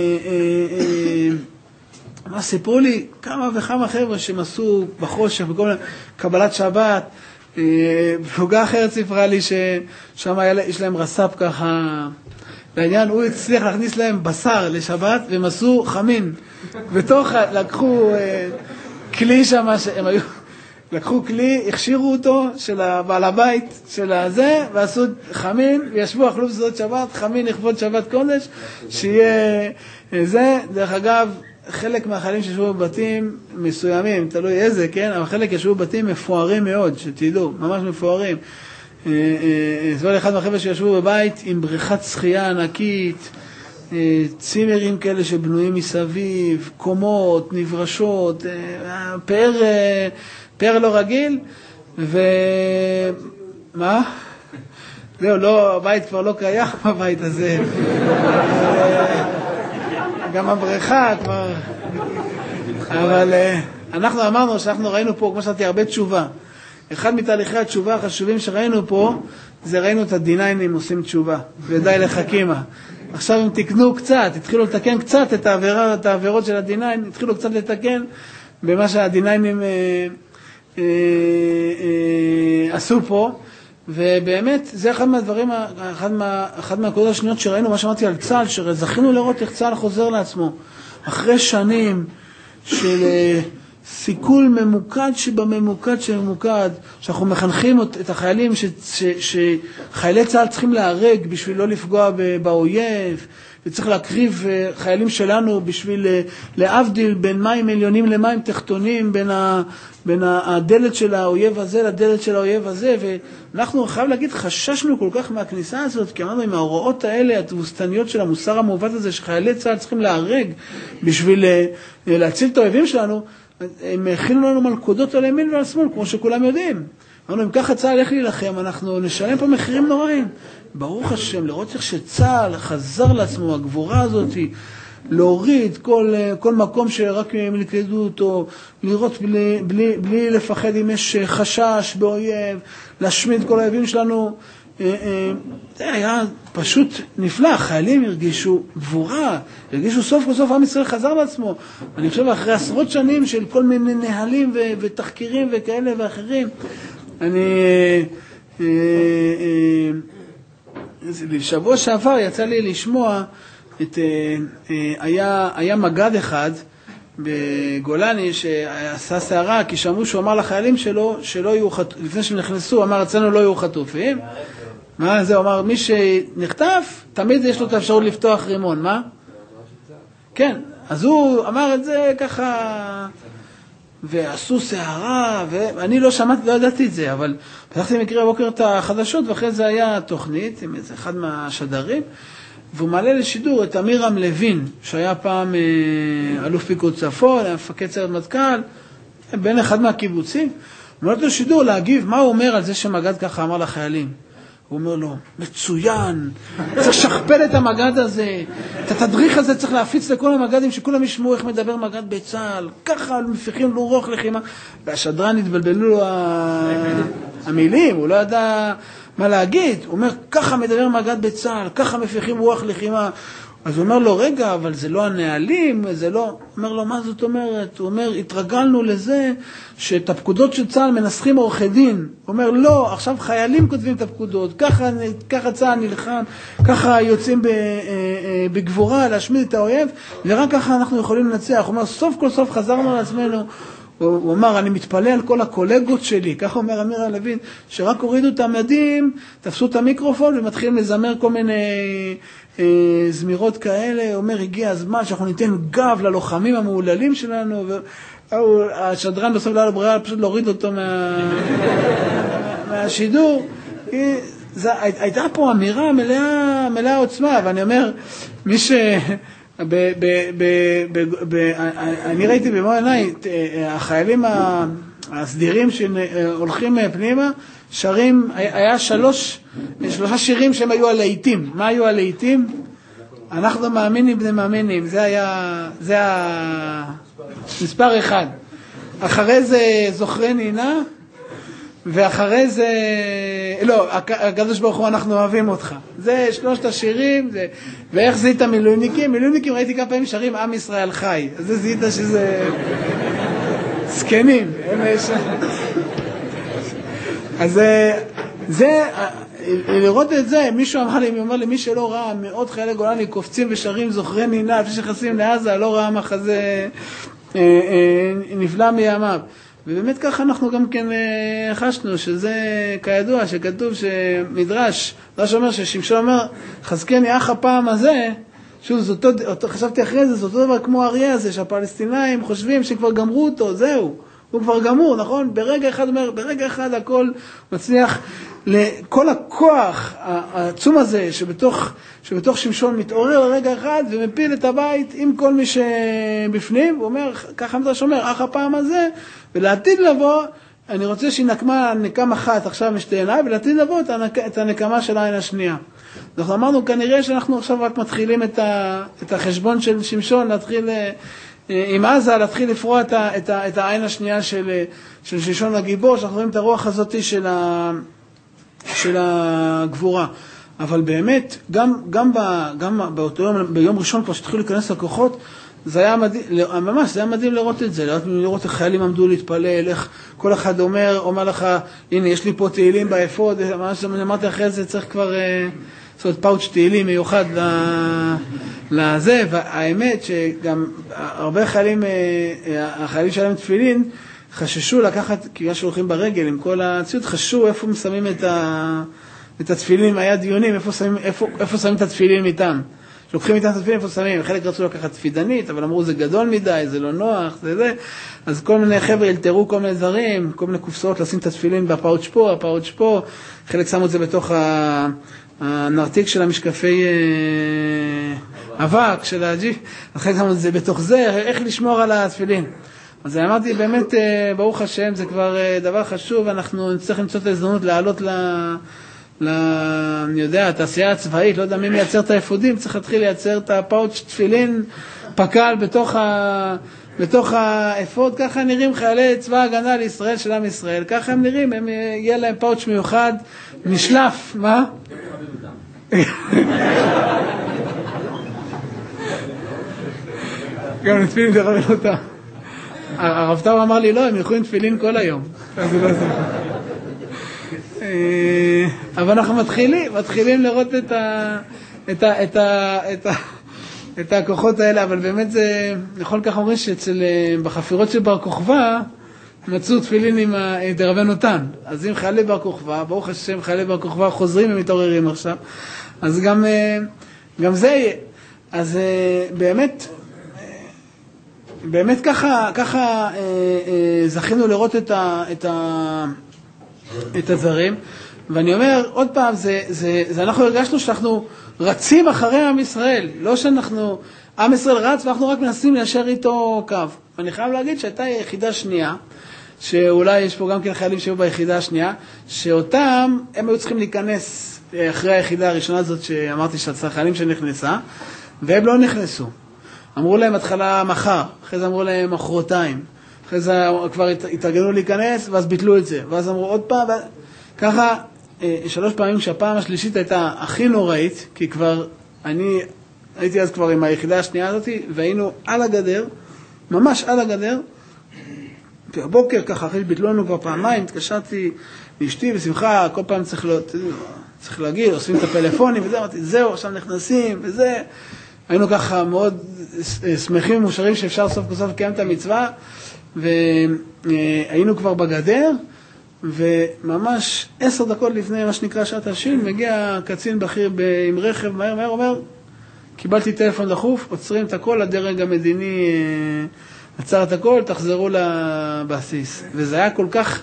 מה סיפרו לי, כמה וכמה חבר'ה שהם עשו בחושך, בכל מיני, קבלת שבת, פלוגה אחרת סיפרה לי ששם יש להם רס"פ ככה, בעניין הוא הצליח להכניס להם בשר לשבת, והם עשו חמין, בתוך, לקחו כלי שם, הם היו, לקחו כלי, הכשירו אותו של הבעל הבית של הזה, ועשו חמין, וישבו אכלו בסעודת שבת, חמין לכבוד שבת קודש, שיהיה זה, דרך אגב, חלק מהחיילים שישבו בבתים מסוימים, תלוי איזה, כן? אבל חלק ישבו בבתים מפוארים מאוד, שתדעו, ממש מפוארים. זה אחד מהחבר'ה שישבו בבית עם בריכת שחייה ענקית, צימרים כאלה שבנויים מסביב, קומות, נברשות, פאר, פאר לא רגיל, ומה? זהו, לא, הבית כבר לא קיים, הבית הזה. גם הבריכה כבר, אבל אנחנו אמרנו שאנחנו ראינו פה, כמו שאמרתי, הרבה תשובה. אחד מתהליכי התשובה החשובים שראינו פה, זה ראינו את הדיניינים עושים תשובה, ודי לחכימה. עכשיו הם תקנו קצת, התחילו לתקן קצת את העבירה, את העבירות של הדיניין, התחילו קצת לתקן במה שהדיניינים אה, אה, אה, עשו פה, ובאמת, זה אחד מהדברים, אחד, מה, אחד מהקודות השניות שראינו, מה שאמרתי על צה"ל, שזכינו לראות איך צה"ל חוזר לעצמו. אחרי שנים של סיכול ממוקד שבממוקד שממוקד, שאנחנו מחנכים את החיילים, ש, ש, שחיילי צה"ל צריכים להרג בשביל לא לפגוע באויב, וצריך להקריב חיילים שלנו בשביל להבדיל בין מים עליונים למים תחתונים, בין, ה, בין הדלת של האויב הזה לדלת של האויב הזה, ואנחנו חייב להגיד, חששנו כל כך מהכניסה הזאת, כי אמרנו עם ההוראות האלה, התבוסתניות של המוסר המעוות הזה, שחיילי צה"ל צריכים להרג בשביל להציל את האויבים שלנו, הם הכינו לנו מלכודות על ימין ועל שמאל, כמו שכולם יודעים. אמרנו, אם ככה צה"ל הולך להילחם, אנחנו נשלם פה מחירים נוראים. ברוך השם, לראות איך שצה"ל חזר לעצמו, הגבורה הזאת, להוריד כל, כל מקום שרק מלכדו אותו, לראות בלי, בלי, בלי לפחד אם יש חשש באויב, להשמיד כל האויבים שלנו. זה היה פשוט נפלא, חיילים הרגישו גבורה, הרגישו סוף כל סוף עם ישראל חזר לעצמו. אני חושב אחרי עשרות שנים של כל מיני נהלים ו- ותחקירים וכאלה ואחרים, אני שבוע שעבר יצא לי לשמוע את, היה, היה מגד אחד בגולני שעשה סערה כי שמעו שהוא אמר לחיילים שלו שלא יהיו חטופים, לפני שהם נכנסו אמר אצלנו לא יהיו חטופים. מה זה? הוא אמר מי שנחטף תמיד יש לו את האפשרות לפתוח רימון. מה? כן, אז הוא אמר את זה ככה ועשו סערה ואני לא שמעתי, לא ידעתי את זה, אבל פתחתי מקרה בוקר את החדשות ואחרי זה היה תוכנית עם איזה אחד מהשדרים והוא מעלה לשידור את אמירם לוין, שהיה פעם אה, אלוף פיקוד צפון, היה מפקד סיירת מטכ"ל, בין אחד מהקיבוצים. הוא מעלה לשידור להגיב מה הוא אומר על זה שמגד ככה אמר לחיילים. הוא אומר לו, מצוין, צריך לשכפל את המגד הזה, את התדריך הזה צריך להפיץ לכל המגדים, שכולם ישמעו איך מדבר מגד בצה"ל, ככה מפיחים לו רוח לחימה. והשדרן התבלבלו לו המילים, הוא לא ידע מה להגיד, הוא אומר, ככה מדבר מגד בצה"ל, ככה מפיחים רוח לחימה. אז הוא אומר לו, רגע, אבל זה לא הנהלים, זה לא... הוא אומר לו, מה זאת אומרת? הוא אומר, התרגלנו לזה שאת הפקודות של צה"ל מנסחים עורכי דין. הוא אומר, לא, עכשיו חיילים כותבים את הפקודות, ככה, ככה צה"ל נלחם, ככה יוצאים בגבורה להשמיד את האויב, ורק ככה אנחנו יכולים לנצח. הוא אומר, סוף כל סוף חזרנו לעצמנו. הוא אמר, אני מתפלא על כל הקולגות שלי, ככה אומר אמירם לוין, שרק הורידו את המדים, תפסו את המיקרופון ומתחילים לזמר כל מיני אה, זמירות כאלה. הוא אומר, הגיע הזמן שאנחנו ניתן גב ללוחמים המעוללים שלנו, והשדרן בסוף לא היה לו ברירה, פשוט להוריד אותו מה, מהשידור. זה, הייתה פה אמירה מלאה, מלאה עוצמה, ואני אומר, מי ש... ב, ב, ב, ב, ב, אני ראיתי במו עיניי החיילים הסדירים שהולכים פנימה שרים, היה שלוש שלושה שירים שהם היו הלהיטים. מה היו הלהיטים? אנחנו מאמינים בני מאמינים, זה היה זה המספר אחד. אחרי זה זוכרי נינה, ואחרי זה, לא, הקדוש ברוך הוא אנחנו אוהבים אותך. זה שלושת השירים, זה, ואיך זיהית מילואימניקים? מילואימניקים ראיתי כמה פעמים שרים עם ישראל חי. אז זה זיהית שזה סקנים. אז זה, לראות את זה, מישהו אמר לי, אומר לי, מי שלא ראה, מאות חיילי גולני קופצים ושרים זוכרי נינה, לפני שנכנסים לעזה, לא ראה מחזה נפלא מימיו. ובאמת ככה אנחנו גם כן חשנו, שזה כידוע, שכתוב שמדרש, מדרש אומר ששמשון אומר, חזקני אח הפעם הזה, שוב, זאת אותו, חשבתי אחרי זה, זאת אותו דבר כמו אריה הזה, שהפלסטינאים חושבים שכבר גמרו אותו, זהו, הוא כבר גמור, נכון? ברגע אחד אומר, ברגע אחד הכל מצליח, לכל הכוח העצום הזה שבתוך, שבתוך שמשון מתעורר לרגע אחד ומפיל את הבית עם כל מי שבפנים, הוא אומר, ככה מדרש אומר, אח הפעם הזה, ולעתיד לבוא, אני רוצה שנקמה נקמה אחת עכשיו משתי עיניים, ולעתיד לבוא את, הנק... את הנקמה של העין השנייה. אנחנו אמרנו, כנראה שאנחנו עכשיו רק מתחילים את, ה... את החשבון של שמשון, להתחיל עם עזה, להתחיל לפרוע את, ה... את, ה... את העין השנייה של, של שמשון הגיבור, שאנחנו רואים את הרוח הזאת של, ה... של הגבורה. אבל באמת, גם, גם, ב... גם באותו יום, ביום ראשון כבר שהתחילו להיכנס לכוחות, זה היה מדהים, ממש, זה היה מדהים לראות את זה, לראות, לראות איך חיילים עמדו להתפלל, איך כל אחד אומר, אומר לך, הנה, יש לי פה תהילים באפוד, ממש אמרתי אחרי זה, צריך כבר לעשות פאוץ' תהילים מיוחד לזה, והאמת שגם הרבה חיילים, החיילים שלהם תפילין, חששו לקחת, כי שהולכים ברגל עם כל הציוד, חששו איפה שמים את, ה, את התפילין, היה דיונים, איפה שמים, איפה, איפה שמים את התפילין איתם. לוקחים איתם את התפילין, איפה שמים, חלק רצו לקחת תפידנית, אבל אמרו זה גדול מדי, זה לא נוח, זה זה, אז כל מיני חבר'ה ילתרו כל מיני דברים, כל מיני קופסאות, לשים את התפילין בפאוץ' פה, הפאוץ' פה, חלק שמו את זה בתוך הנרתיק של המשקפי אבק, של הג'י, חלק שמו את זה בתוך זה, איך לשמור על התפילין. אז אמרתי, באמת, ברוך השם, זה כבר דבר חשוב, אנחנו נצטרך למצוא את ההזדמנות לעלות ל... ל... אני יודע, התעשייה הצבאית, לא יודע מי מייצר את האפודים, צריך להתחיל לייצר את הפאוץ' תפילין פקל בתוך ה... בתוך האפוד, ככה נראים חיילי צבא הגנה לישראל של עם ישראל, ככה הם נראים, הם, יהיה להם פאוץ' מיוחד, נשלף, מה? גם לתפילין דרבן אותה. הרב טאו אמר לי, לא, הם ילכו עם תפילין כל היום. אז לא זה. אבל אנחנו מתחילים, מתחילים לראות את ה... את ה... את ה... את ה... את הכוחות האלה, אבל באמת זה, יכול כך אומרים שאצל, בחפירות של בר כוכבא, מצאו תפילין עם דרבן אותן. אז אם חיילי בר כוכבא, ברוך השם חיילי בר כוכבא חוזרים ומתעוררים עכשיו, אז גם, גם זה יהיה. אז באמת, באמת ככה, ככה זכינו לראות את, ה, את, ה, את הדברים, ואני אומר, עוד פעם, זה, זה, זה אנחנו הרגשנו שאנחנו רצים אחרי עם ישראל, לא שאנחנו, עם ישראל רץ ואנחנו רק מנסים ליישר איתו קו. ואני חייב להגיד שהייתה יחידה שנייה, שאולי יש פה גם כן חיילים שהיו ביחידה השנייה, שאותם הם היו צריכים להיכנס אחרי היחידה הראשונה הזאת שאמרתי שהחיילים שנכנסה, והם לא נכנסו. אמרו להם התחלה מחר, אחרי זה אמרו להם מחרתיים, אחרי זה כבר התארגנו להיכנס, ואז ביטלו את זה, ואז אמרו עוד פעם, ככה שלוש פעמים שהפעם השלישית הייתה הכי נוראית, כי כבר אני הייתי אז כבר עם היחידה השנייה הזאת, והיינו על הגדר, ממש על הגדר, בבוקר ככה, אחרי שביטלו לנו כבר פעמיים, התקשרתי לאשתי בשמחה, כל פעם צריך, לא, צריך להגיד, עושים את הפלאפונים וזה, אמרתי, זהו, עכשיו נכנסים וזה, היינו ככה מאוד שמחים ומאושרים שאפשר סוף כל סוף לקיים את המצווה, והיינו כבר בגדר, וממש עשר דקות לפני מה שנקרא שעת השין, מגיע קצין בכיר עם רכב מהר מהר, אומר, קיבלתי טלפון דחוף, עוצרים את הכל, הדרג המדיני עצר את הכל, תחזרו לבסיס. וזה היה כל כך,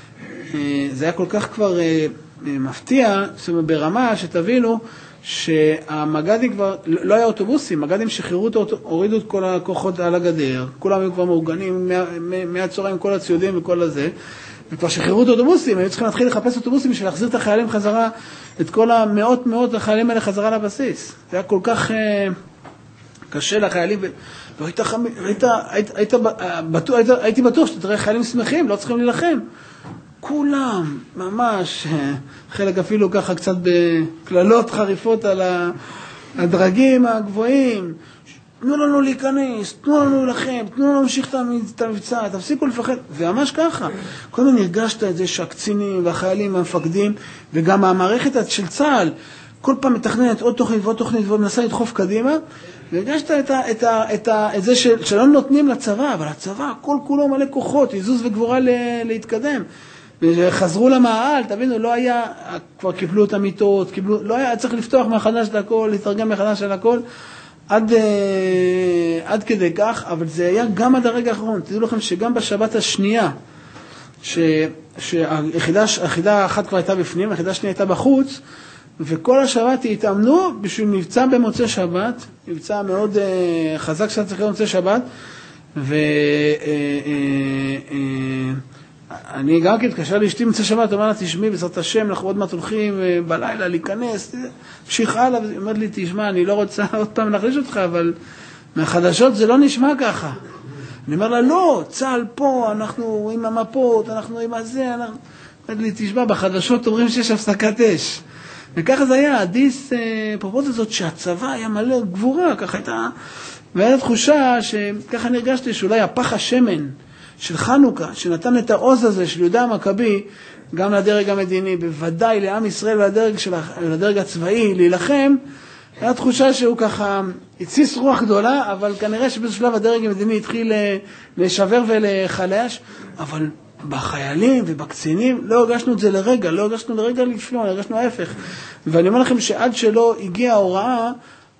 זה היה כל כך כבר מפתיע, זאת אומרת, ברמה שתבינו, שהמגדים כבר, לא היה אוטובוסים, מגדים שחררו אותו, הורידו את כל הכוחות על הגדר, כולם היו כבר מאורגנים, מהצהריים, כל הציודים וכל הזה, וכבר שחררו את אוטובוסים, היו צריכים להתחיל לחפש אוטובוסים בשביל להחזיר את החיילים חזרה, את כל המאות מאות החיילים האלה חזרה לבסיס. זה היה כל כך אה, קשה לחיילים, והיית, היית, היית, היית, בטוח, היית, הייתי בטוח שאתה תראה חיילים שמחים, לא צריכים להילחם. כולם, ממש, חלק אפילו ככה קצת בכללות חריפות על הדרגים הגבוהים, תנו לנו להיכנס, תנו לנו לכם, תנו לנו להמשיך את המבצע, תפסיקו לפחד, וממש ככה. כל הזמן הרגשת את זה שהקצינים והחיילים והמפקדים, וגם המערכת של צה"ל, כל פעם מתכננת עוד תוכנית ועוד תוכנית ומנסה לדחוף קדימה, והרגשת את, ה, את, ה, את, ה, את זה של, שלא נותנים לצבא, אבל הצבא, כל כולו מלא כוחות, איזוז וגבורה ל, להתקדם. וחזרו למעל, תבינו, לא היה, כבר קיבלו את המיטות, קיבלו, לא היה, צריך לפתוח מחדש את הכל, להתרגם מחדש על הכל, עד, עד כדי כך, אבל זה היה גם עד הרגע האחרון. תדעו לכם שגם בשבת השנייה, ש, שהיחידה, היחידה האחת כבר הייתה בפנים, היחידה השנייה הייתה בחוץ, וכל השבת התאמנו בשביל מבצע במוצאי שבת, מבצע מאוד uh, חזק שאתה צריך במוצאי שבת, ו... Uh, uh, uh, אני גם כן מתקשר לאשתי מצא שבת, אומר לה, תשמעי, בעזרת השם, אנחנו עוד מעט הולכים בלילה להיכנס, תמשיך הלאה, והיא אומרת לי, תשמע, אני לא רוצה עוד פעם להחליש אותך, אבל מהחדשות זה לא נשמע ככה. אני אומר לה, לא, צה"ל פה, אנחנו עם המפות, אנחנו עם הזה, אנחנו... אומרת לי, תשמע, בחדשות אומרים שיש הפסקת אש. וככה זה היה, הדיס פרופורט הזאת שהצבא היה מלא גבורה, ככה הייתה, והייתה תחושה שככה נרגשתי שאולי הפח השמן, של חנוכה, שנתן את העוז הזה של יהודה המכבי, גם לדרג המדיני, בוודאי לעם ישראל ולדרג, של, לדרג הצבאי, להילחם, היה תחושה שהוא ככה הציס רוח גדולה, אבל כנראה שבשלב הדרג המדיני התחיל לשבר ולחלש, אבל בחיילים ובקצינים לא הרגשנו את זה לרגע, לא הרגשנו לרגע לפלון, הרגשנו ההפך. ואני אומר לכם שעד שלא הגיעה ההוראה,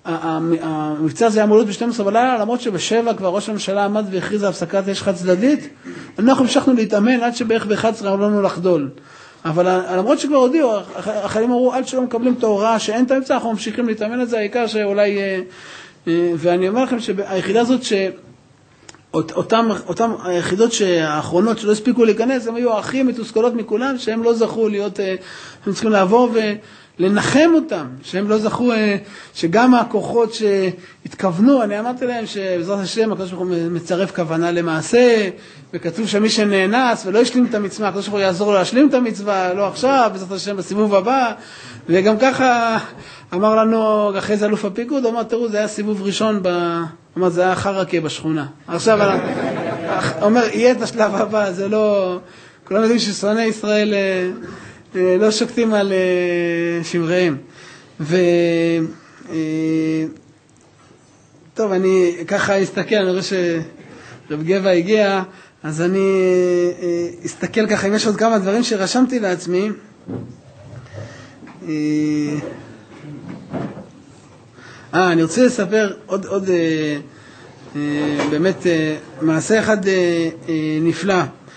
המבצע הזה היה מולד ב-שתים עשרה בלילה, למרות שבשבע כבר ראש הממשלה עמד והכריז הפסקת אש חד צדדית, אנחנו המשכנו להתאמן עד שבערך ב-אחת עשרה אמרו לנו לחדול. אבל למרות שכבר הודיעו, החיילים אמרו, עד שלא מקבלים את ההוראה שאין את המבצע, אנחנו ממשיכים להתאמן את זה, העיקר שאולי... ואני אומר לכם שהיחידה הזאת אותם, אותם היחידות האחרונות שלא הספיקו להיכנס, הם היו הכי מתוסכלות מכולם, שהם לא זכו להיות, הם צריכים לעבור ולנחם אותם, שהם לא זכו, שגם הכוחות שהתכוונו, אני אמרתי להם שבעזרת השם, הקדוש ברוך הוא מצרף כוונה למעשה, וכתוב שמי שנאנס ולא ישלים את המצווה, הקדוש ברוך הוא יעזור לו להשלים את המצווה, לא עכשיו, בעזרת השם בסיבוב הבא, וגם ככה אמר לנו, אחרי זה אלוף הפיקוד, הוא אמר, תראו, זה היה סיבוב ראשון, ב... אמר, זה היה חרקה בשכונה. עכשיו, הוא אומר, יהיה את השלב הבא, זה לא... כולם יודעים ששונאי ישראל לא שוקטים על שמריהם. ו... טוב, אני ככה אסתכל, אני רואה שרב גבע הגיע, אז אני אסתכל ככה, אם יש עוד כמה דברים שרשמתי לעצמי. אה, אני רוצה לספר עוד, עוד אה, אה, באמת אה, מעשה אחד אה, אה, נפלא,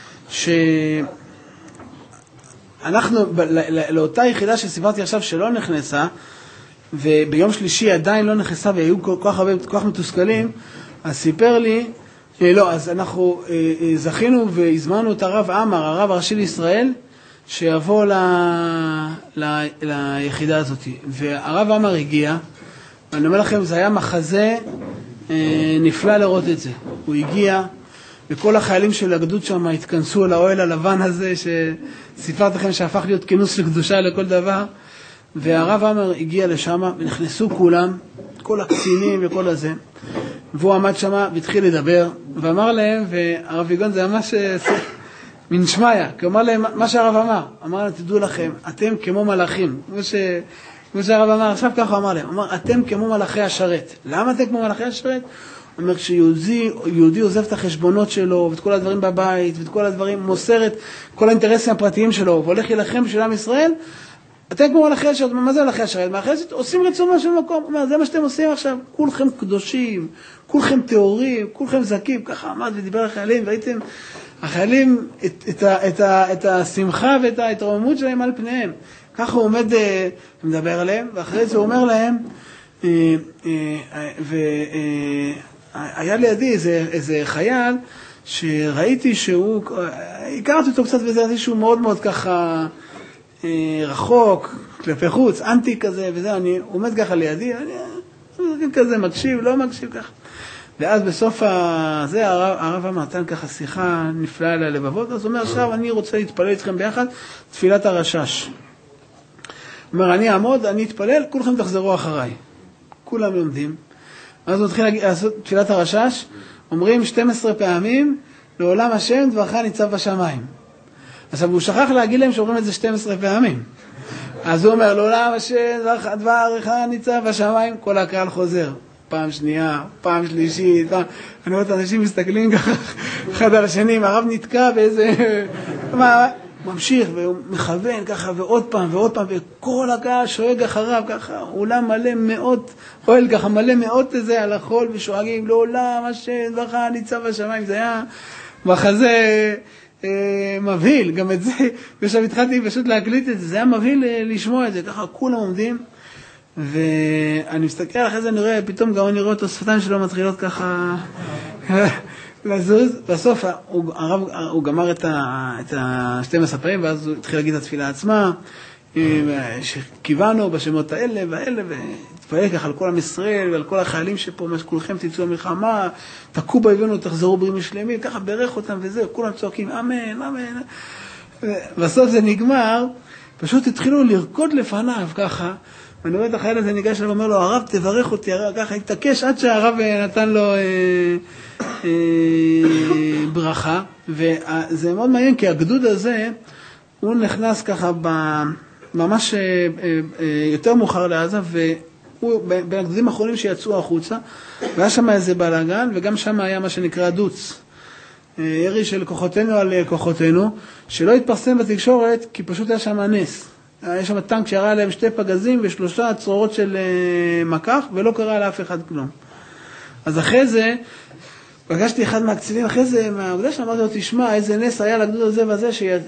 שאנחנו, ב, ל, לאותה יחידה שסיפרתי עכשיו שלא נכנסה, וביום שלישי עדיין לא נכנסה והיו כל כך הרבה, כל כך מתוסכלים, אז סיפר לי, אה, לא, אז אנחנו אה, אה, זכינו והזמנו את הרב עמר, הרב הראשי לישראל, שיבוא ל, ל, ליחידה הזאת. והרב עמר הגיע, ואני אומר לכם, זה היה מחזה אה, נפלא לראות את זה. הוא הגיע, וכל החיילים של הגדוד שם התכנסו על האוהל הלבן הזה, שסיפרתי לכם שהפך להיות כינוס לקדושה לכל דבר, והרב עמר הגיע לשם, ונכנסו כולם, כל הקצינים וכל הזה, והוא עמד שם והתחיל לדבר, ואמר להם, והרב יגון זה ממש מין שמיה, כי הוא אמר להם מה שהרב אמר, אמר להם, תדעו לכם, אתם כמו מלאכים, כמו ש... כמו שהרב אמר, עכשיו ככה הוא אמר להם, הוא אמר, אתם כמו מלאכי השרת. למה אתם כמו מלאכי השרת? הוא אומר, כשיהודי יהודי עוזב את החשבונות שלו, ואת כל הדברים בבית, ואת כל הדברים, מוסר את כל האינטרסים הפרטיים שלו, והולך להילחם בשביל עם ישראל, אתם כמו מלאכי השרת. מה זה מלאכי השרת? מלאכי השרת עושים רצונו של מקום. הוא אומר, זה מה שאתם עושים עכשיו. כולכם קדושים, כולכם טהורים, כולכם זקים. ככה עמד ודיבר לחיילים, והייתם, החיילים, את, את, ה, את, ה, את השמחה ואת ההתרוממות שלהם על פניהם. ככה הוא עומד ומדבר עליהם, ואחרי זה הוא אומר להם, והיה לידי איזה, איזה חייל שראיתי שהוא, הכרתי אותו קצת וזה, ראיתי שהוא מאוד מאוד ככה רחוק, כלפי חוץ, אנטי כזה וזה, אני עומד ככה לידי, אני כזה מקשיב, לא מקשיב ככה. ואז בסוף הזה הרב, הרב המתן ככה שיחה נפלאה על הלבבות, אז הוא אומר, עכשיו אני רוצה להתפלל איתכם ביחד, תפילת הרשש. הוא אומר, אני אעמוד, אני אתפלל, כולכם תחזרו אחריי. כולם לומדים. אז הוא מתחיל לעשות תפילת הרשש, אומרים שתים עשרה פעמים, לעולם השם דברך ניצב בשמיים. עכשיו, הוא שכח להגיד להם שאומרים את זה שתים עשרה פעמים. אז הוא אומר, לעולם השם דברך ניצב בשמיים, כל הקהל חוזר. פעם שנייה, פעם שלישית, פעם... אני רואה את האנשים מסתכלים ככה, אחד על השני, הרב נתקע באיזה... מה... ממשיך והוא מכוון ככה ועוד פעם ועוד פעם וכל הקהל שואג אחריו ככה, אולם מלא מאות, אוהל ככה מלא מאות איזה על החול ושואגים לעולם השם דברך ניצב בשמיים. זה היה מחזה אה, מבהיל, גם את זה, ושם התחלתי פשוט להקליט את זה, זה היה מבהיל אה, לשמוע את זה, ככה כולם עומדים, ואני מסתכל אחרי זה, אני רואה, פתאום גם אני רואה את השפתיים שלו מתחילות ככה... לזוז, בסוף הוא, הרב, הוא גמר את ה-שתים עשרה פעמים, ואז הוא התחיל להגיד את התפילה עצמה, שכיוונו בשמות האלה והאלה, והתפעל ככה על כל עם ישראל ועל כל החיילים שפה, כולכם תצאו המלחמה, תקעו באויבינו, תחזרו בריאים ושלמים, ככה ברך אותם וזה, כולם צועקים, אמן, אמן. בסוף זה נגמר, פשוט התחילו לרקוד לפניו ככה, ואני רואה את החייל הזה ניגש אליו ואומר לו, הרב תברך אותי, ככה התעקש עד שהרב נתן לו אה, אה, ברכה, וזה מאוד מעניין, כי הגדוד הזה, הוא נכנס ככה ממש אה, אה, יותר מאוחר לעזה, והוא בין הגדודים האחרונים שיצאו החוצה, והיה שם איזה בלגן, וגם שם היה מה שנקרא דוץ, אה, ירי של כוחותינו על כוחותינו, שלא התפרסם בתקשורת, כי פשוט היה שם נס. היה שם טנק שירה עליהם שתי פגזים ושלושה צרורות של מקח, ולא קרה לאף אחד כלום. אז אחרי זה, פגשתי אחד מהקצינים, אחרי זה, מהעבודה שאמרתי לו, תשמע, איזה נס היה לגדוד הזה וזה,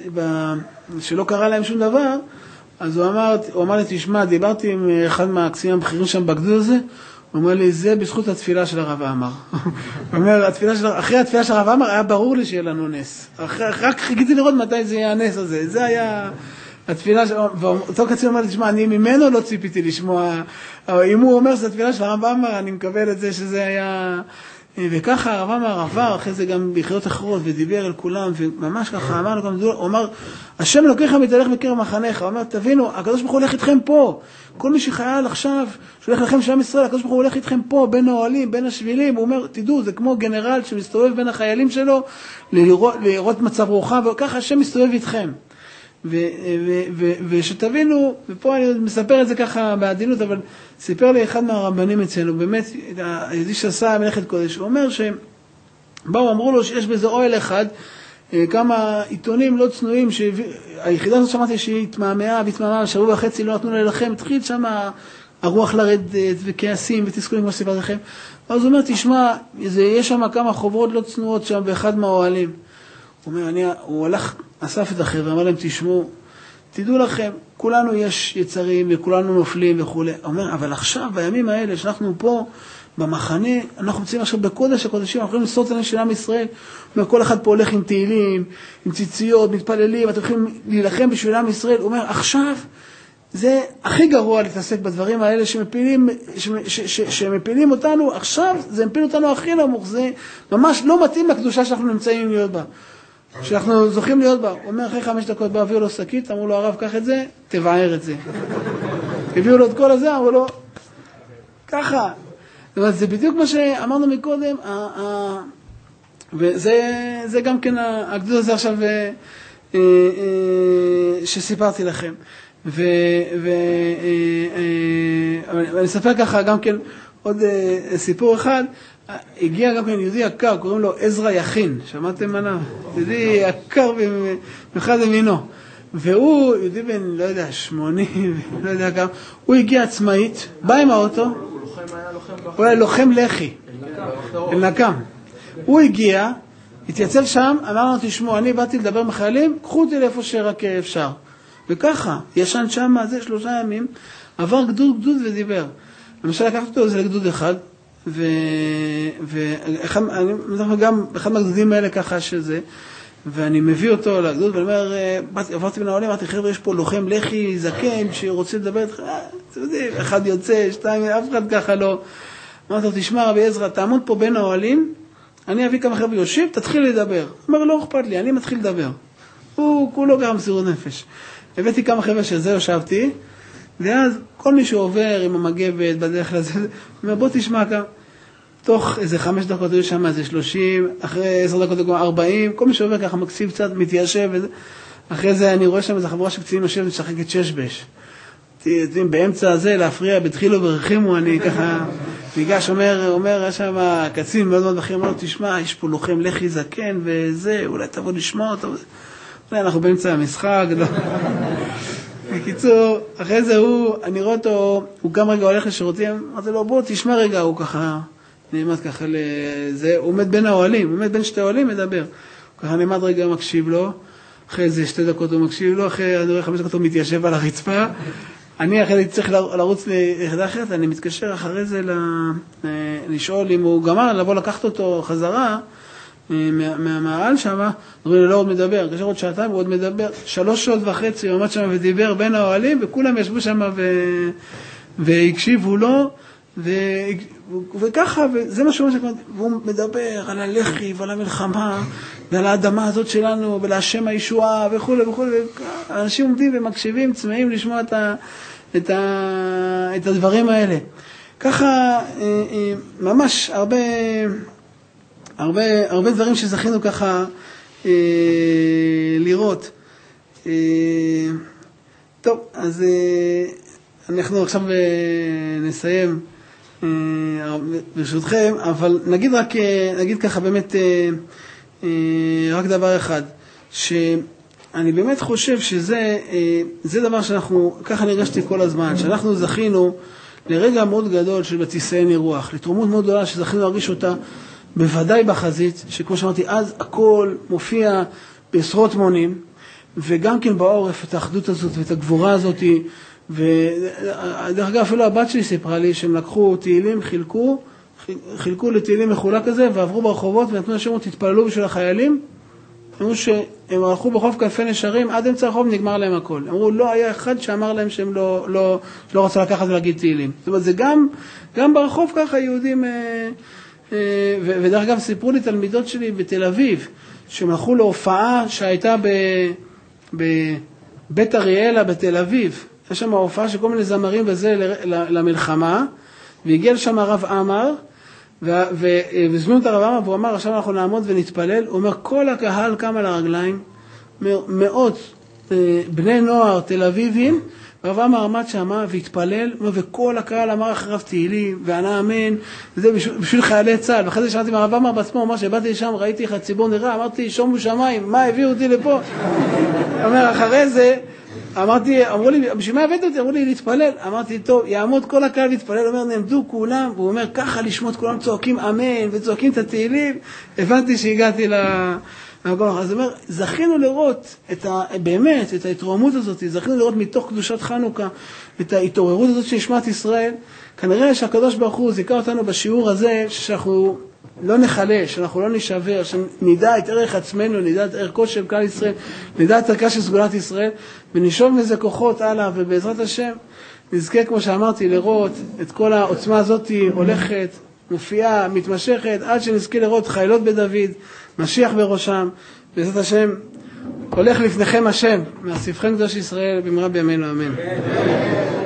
שלא קרה להם שום דבר, אז הוא אמר, הוא אמר לי, תשמע, דיברתי עם אחד מהקצינים הבכירים שם בגדוד הזה, הוא הוא אומר לי, זה בזכות התפילה של הרב עמר. הוא אומר, התפילה של, אחרי התפילה של הרב עמר היה ברור לי שיהיה לנו נס. אחרי, רק חיכיתי לראות מתי זה יהיה הנס הזה. זה היה התפילה של... ואותו קצין אומר לי, תשמע, אני ממנו לא ציפיתי לשמוע. אם הוא אומר שזה התפילה של הרב עמר, אני מקבל את זה שזה היה... וככה הרב עמר עבר, אחרי זה גם ביחידות אחרות, ודיבר אל כולם, וממש ככה אמר לו, הוא אמר, השם אלוקיך מתהלך בקרב מחניך, הוא אומר, תבינו, הקדוש ברוך הוא הולך איתכם פה, כל מי שחייל עכשיו, שהולך לכם שם ישראל, הקדוש ברוך הוא הולך איתכם פה, בין האוהלים, בין השבילים, הוא אומר, תדעו, זה כמו גנרל שמסתובב בין החיילים שלו, לראות, לראות מצב רוחם, וככה השם מסתובב איתכם. ושתבינו, ופה אני מספר את זה ככה בעדינות, אבל סיפר לי אחד מהרבנים אצלנו, באמת, היהודי שעשה מלאכת קודש, הוא אומר שבאו, אמרו לו שיש בזה אוהל אחד, כמה עיתונים לא צנועים, היחידה הזאת שמעתי שהיא התמהמאה והתמהמאה, שבוע וחצי לא נתנו להילחם, התחיל שם הרוח לרדת וכעסים ותסכולים כמו שסיפרתי לכם, אז הוא אומר, תשמע, יש שם כמה חוברות לא צנועות שם באחד מהאוהלים. הוא אומר, אני, הוא הלך, אסף את החבר'ה, אמר להם, תשמעו, תדעו לכם, כולנו יש יצרים וכולנו נופלים וכו'. הוא אומר, אבל עכשיו, בימים האלה, שאנחנו פה במחנה, אנחנו מצאים עכשיו בקודש הקודשים, אנחנו יכולים לסעות עליהם של עם ישראל. הוא אומר, כל אחד פה הולך עם תהילים, עם ציציות, מתפללים, אתם יכולים להילחם בשביל עם ישראל. הוא אומר, עכשיו, זה הכי גרוע להתעסק בדברים האלה שמפילים, ש, ש, ש, שמפילים אותנו, עכשיו זה מפיל אותנו הכי נמוך, זה ממש לא מתאים לקדושה שאנחנו נמצאים להיות בה. שאנחנו זוכים להיות בה. הוא אומר, אחרי חמש דקות בא, הביאו לו שקית, אמרו לו, הרב, קח את זה, תבער את זה. הביאו לו את כל הזה, אמרו לו, ככה. זה בדיוק מה שאמרנו מקודם, וזה גם כן הגדול הזה עכשיו שסיפרתי לכם. ואני אספר ככה גם כן עוד סיפור אחד, הגיע גם כן יהודי יקר, קוראים לו עזרא יכין, שמעתם עליו? יהודי יקר במיוחד במינו. והוא, יהודי בן, לא יודע, שמונים, לא יודע כמה, הוא הגיע עצמאית, בא עם האוטו, הוא היה לוחם לחי, אל נקם. הוא הגיע, התייצב שם, אמר לנו, תשמעו, אני באתי לדבר עם חיילים, קחו אותי לאיפה שרק אפשר. וככה, ישן שם, זה שלושה ימים, עבר גדוד גדוד ודיבר. למשל, לקחת אותו לזה לגדוד אחד, ואחד, אני מדבר גם, אחד מהגדודים האלה ככה שזה, ואני מביא אותו לגדוד, ואני אומר, עברתי בין העולים, אמרתי, חבר'ה, יש פה לוחם לחי זקן, שרוצה לדבר איתך, אתם יודעים, אחד יוצא, שתיים, אף אחד ככה לא. אמרתי לו, תשמע, רבי עזרא, תעמוד פה בין העולים, אני אביא כמה חבר'ה יושיב, תתחיל לדבר. הוא אומר, לא אכפת לי, אני מתחיל לדבר. הוא כולו גם מסירות נפש. הבאתי כמה חבר'ה שזה יושבתי, ואז כל מי שעובר עם המגבת בדרך לזה, הוא אומר, בוא תשמע כמה. תוך איזה חמש דקות היו שם איזה שלושים, אחרי עשר דקות היו ארבעים, כל מי שעובר ככה מקשיב קצת, מתיישב, וזה. אחרי זה אני רואה שם איזה חברה שקצינים יושב ושחקת ששבש. תראים, באמצע הזה להפריע, בתחילו ורחימו, אני ככה ניגש, אומר, אומר, יש שם קצין מאוד מאוד בכיר, אומר לו, תשמע, יש פה לוחם לחי זקן וזה, אולי תבוא לשמוע אותו. אולי אנחנו באמצע המשחק, לא. בקיצור, אחרי זה הוא, אני רואה אותו, הוא גם רגע הולך לשירותים, אמרתי לו, בוא תשמע רגע, הוא ככה, נעמד ככה לזה, הוא עומד בין האוהלים, הוא עומד בין שתי האוהלים, מדבר. הוא ככה נעמד רגע, מקשיב לו, אחרי זה שתי דקות הוא מקשיב לו, אחרי אני רואה חמש דקות הוא מתיישב על הרצפה, אני אחרי זה צריך לרוץ ליחידה אחרת, אני מתקשר אחרי זה לשאול אם הוא גמר, לבוא לקחת אותו חזרה, מהמעל שם, אומרים לי, לא עוד מדבר, קשר עוד שעתיים, הוא עוד מדבר, שלוש שעות וחצי, הוא עמד שם ודיבר בין האוהלים, וכולם ישבו שם והקשיבו לו, וככה, וזה מה שהוא אומר, והוא מדבר על הלחי ועל המלחמה, ועל האדמה הזאת שלנו, ולהשם הישועה, וכו' וכו', אנשים עומדים ומקשיבים, צמאים לשמוע את, ה, את, ה, את הדברים האלה. ככה, ממש הרבה, הרבה, הרבה דברים שזכינו ככה לראות. טוב, אז אנחנו עכשיו נסיים ברשותכם, אבל נגיד רק, נגיד ככה באמת רק דבר אחד, שאני באמת חושב שזה זה דבר שאנחנו, ככה נרגשתי כל הזמן, שאנחנו זכינו לרגע מאוד גדול של בתישאני רוח, לתרומות מאוד גדולה שזכינו להרגיש אותה, בוודאי בחזית, שכמו שאמרתי, אז הכל מופיע בעשרות מונים, וגם כן בעורף את האחדות הזאת ואת הגבורה הזאת. ודרך אגב, אפילו הבת שלי סיפרה לי שהם לקחו תהילים, חילקו, חילקו לתהילים מחולק כזה, ועברו ברחובות ונתנו לשמות, תתפללו בשביל החיילים. אמרו שהם הלכו בחוף כנפי נשרים, עד אמצע הרחוב נגמר להם הכל. אמרו, לא היה אחד שאמר להם שהם לא, לא, לא רצו לקחת ולהגיד תהילים. זאת אומרת, זה גם, גם ברחוב ככה יהודים, אה, אה, ו, ודרך אגב, סיפרו לי תלמידות שלי בתל אביב, שהם הלכו להופעה שהייתה ב, בבית אריאלה בתל אביב. יש שם הופעה של כל מיני זמרים וזה למלחמה, והגיע לשם הרב אמר, והזמינו את הרב אמר, והוא אמר, עכשיו אנחנו נעמוד ונתפלל. הוא אומר, כל הקהל קם על הרגליים, מאות בני נוער תל אביבים, והרב אמר עמד שמה והתפלל, וכל הקהל אמר אחריו תהילים, וענה אמן, וזה בשביל חיילי צה"ל. ואחרי זה שמעתי מהרב אמר בעצמו, הוא אמר שבאתי לשם, ראיתי איך הציבור נראה, אמרתי, שומו שמיים, מה הביאו אותי לפה? הוא אומר, אחרי זה, אמרתי, אמרו לי, בשביל מה הבאת אותי? אמרו לי להתפלל. אמרתי, טוב, יעמוד כל הקהל להתפלל. הוא אומר, נעמדו כולם, והוא אומר, ככה לשמות כולם צועקים אמן, וצועקים את התהילים. הבנתי שהגעתי למקום. אז הוא אומר, זכינו לראות את ה, באמת, את ההתרוממות הזאת, זכינו לראות מתוך קדושת חנוכה, את ההתעוררות הזאת של נשמת ישראל. כנראה שהקדוש ברוך הוא זיכה אותנו בשיעור הזה, שאנחנו לא נחלש, שאנחנו לא נשבר, שנדע את ערך עצמנו, נדע את ערכו של כלל ישראל, נדע את ערכה של סגולת ישראל, ונשאוב מזה כוחות הלאה, ובעזרת השם נזכה, כמו שאמרתי, לראות את כל העוצמה הזאת הולכת, מופיעה, מתמשכת, עד שנזכה לראות חיילות בדוד, משיח בראשם. בעזרת השם, הולך לפניכם השם, מהספכם קדוש ישראל, במהרה בימינו אמן.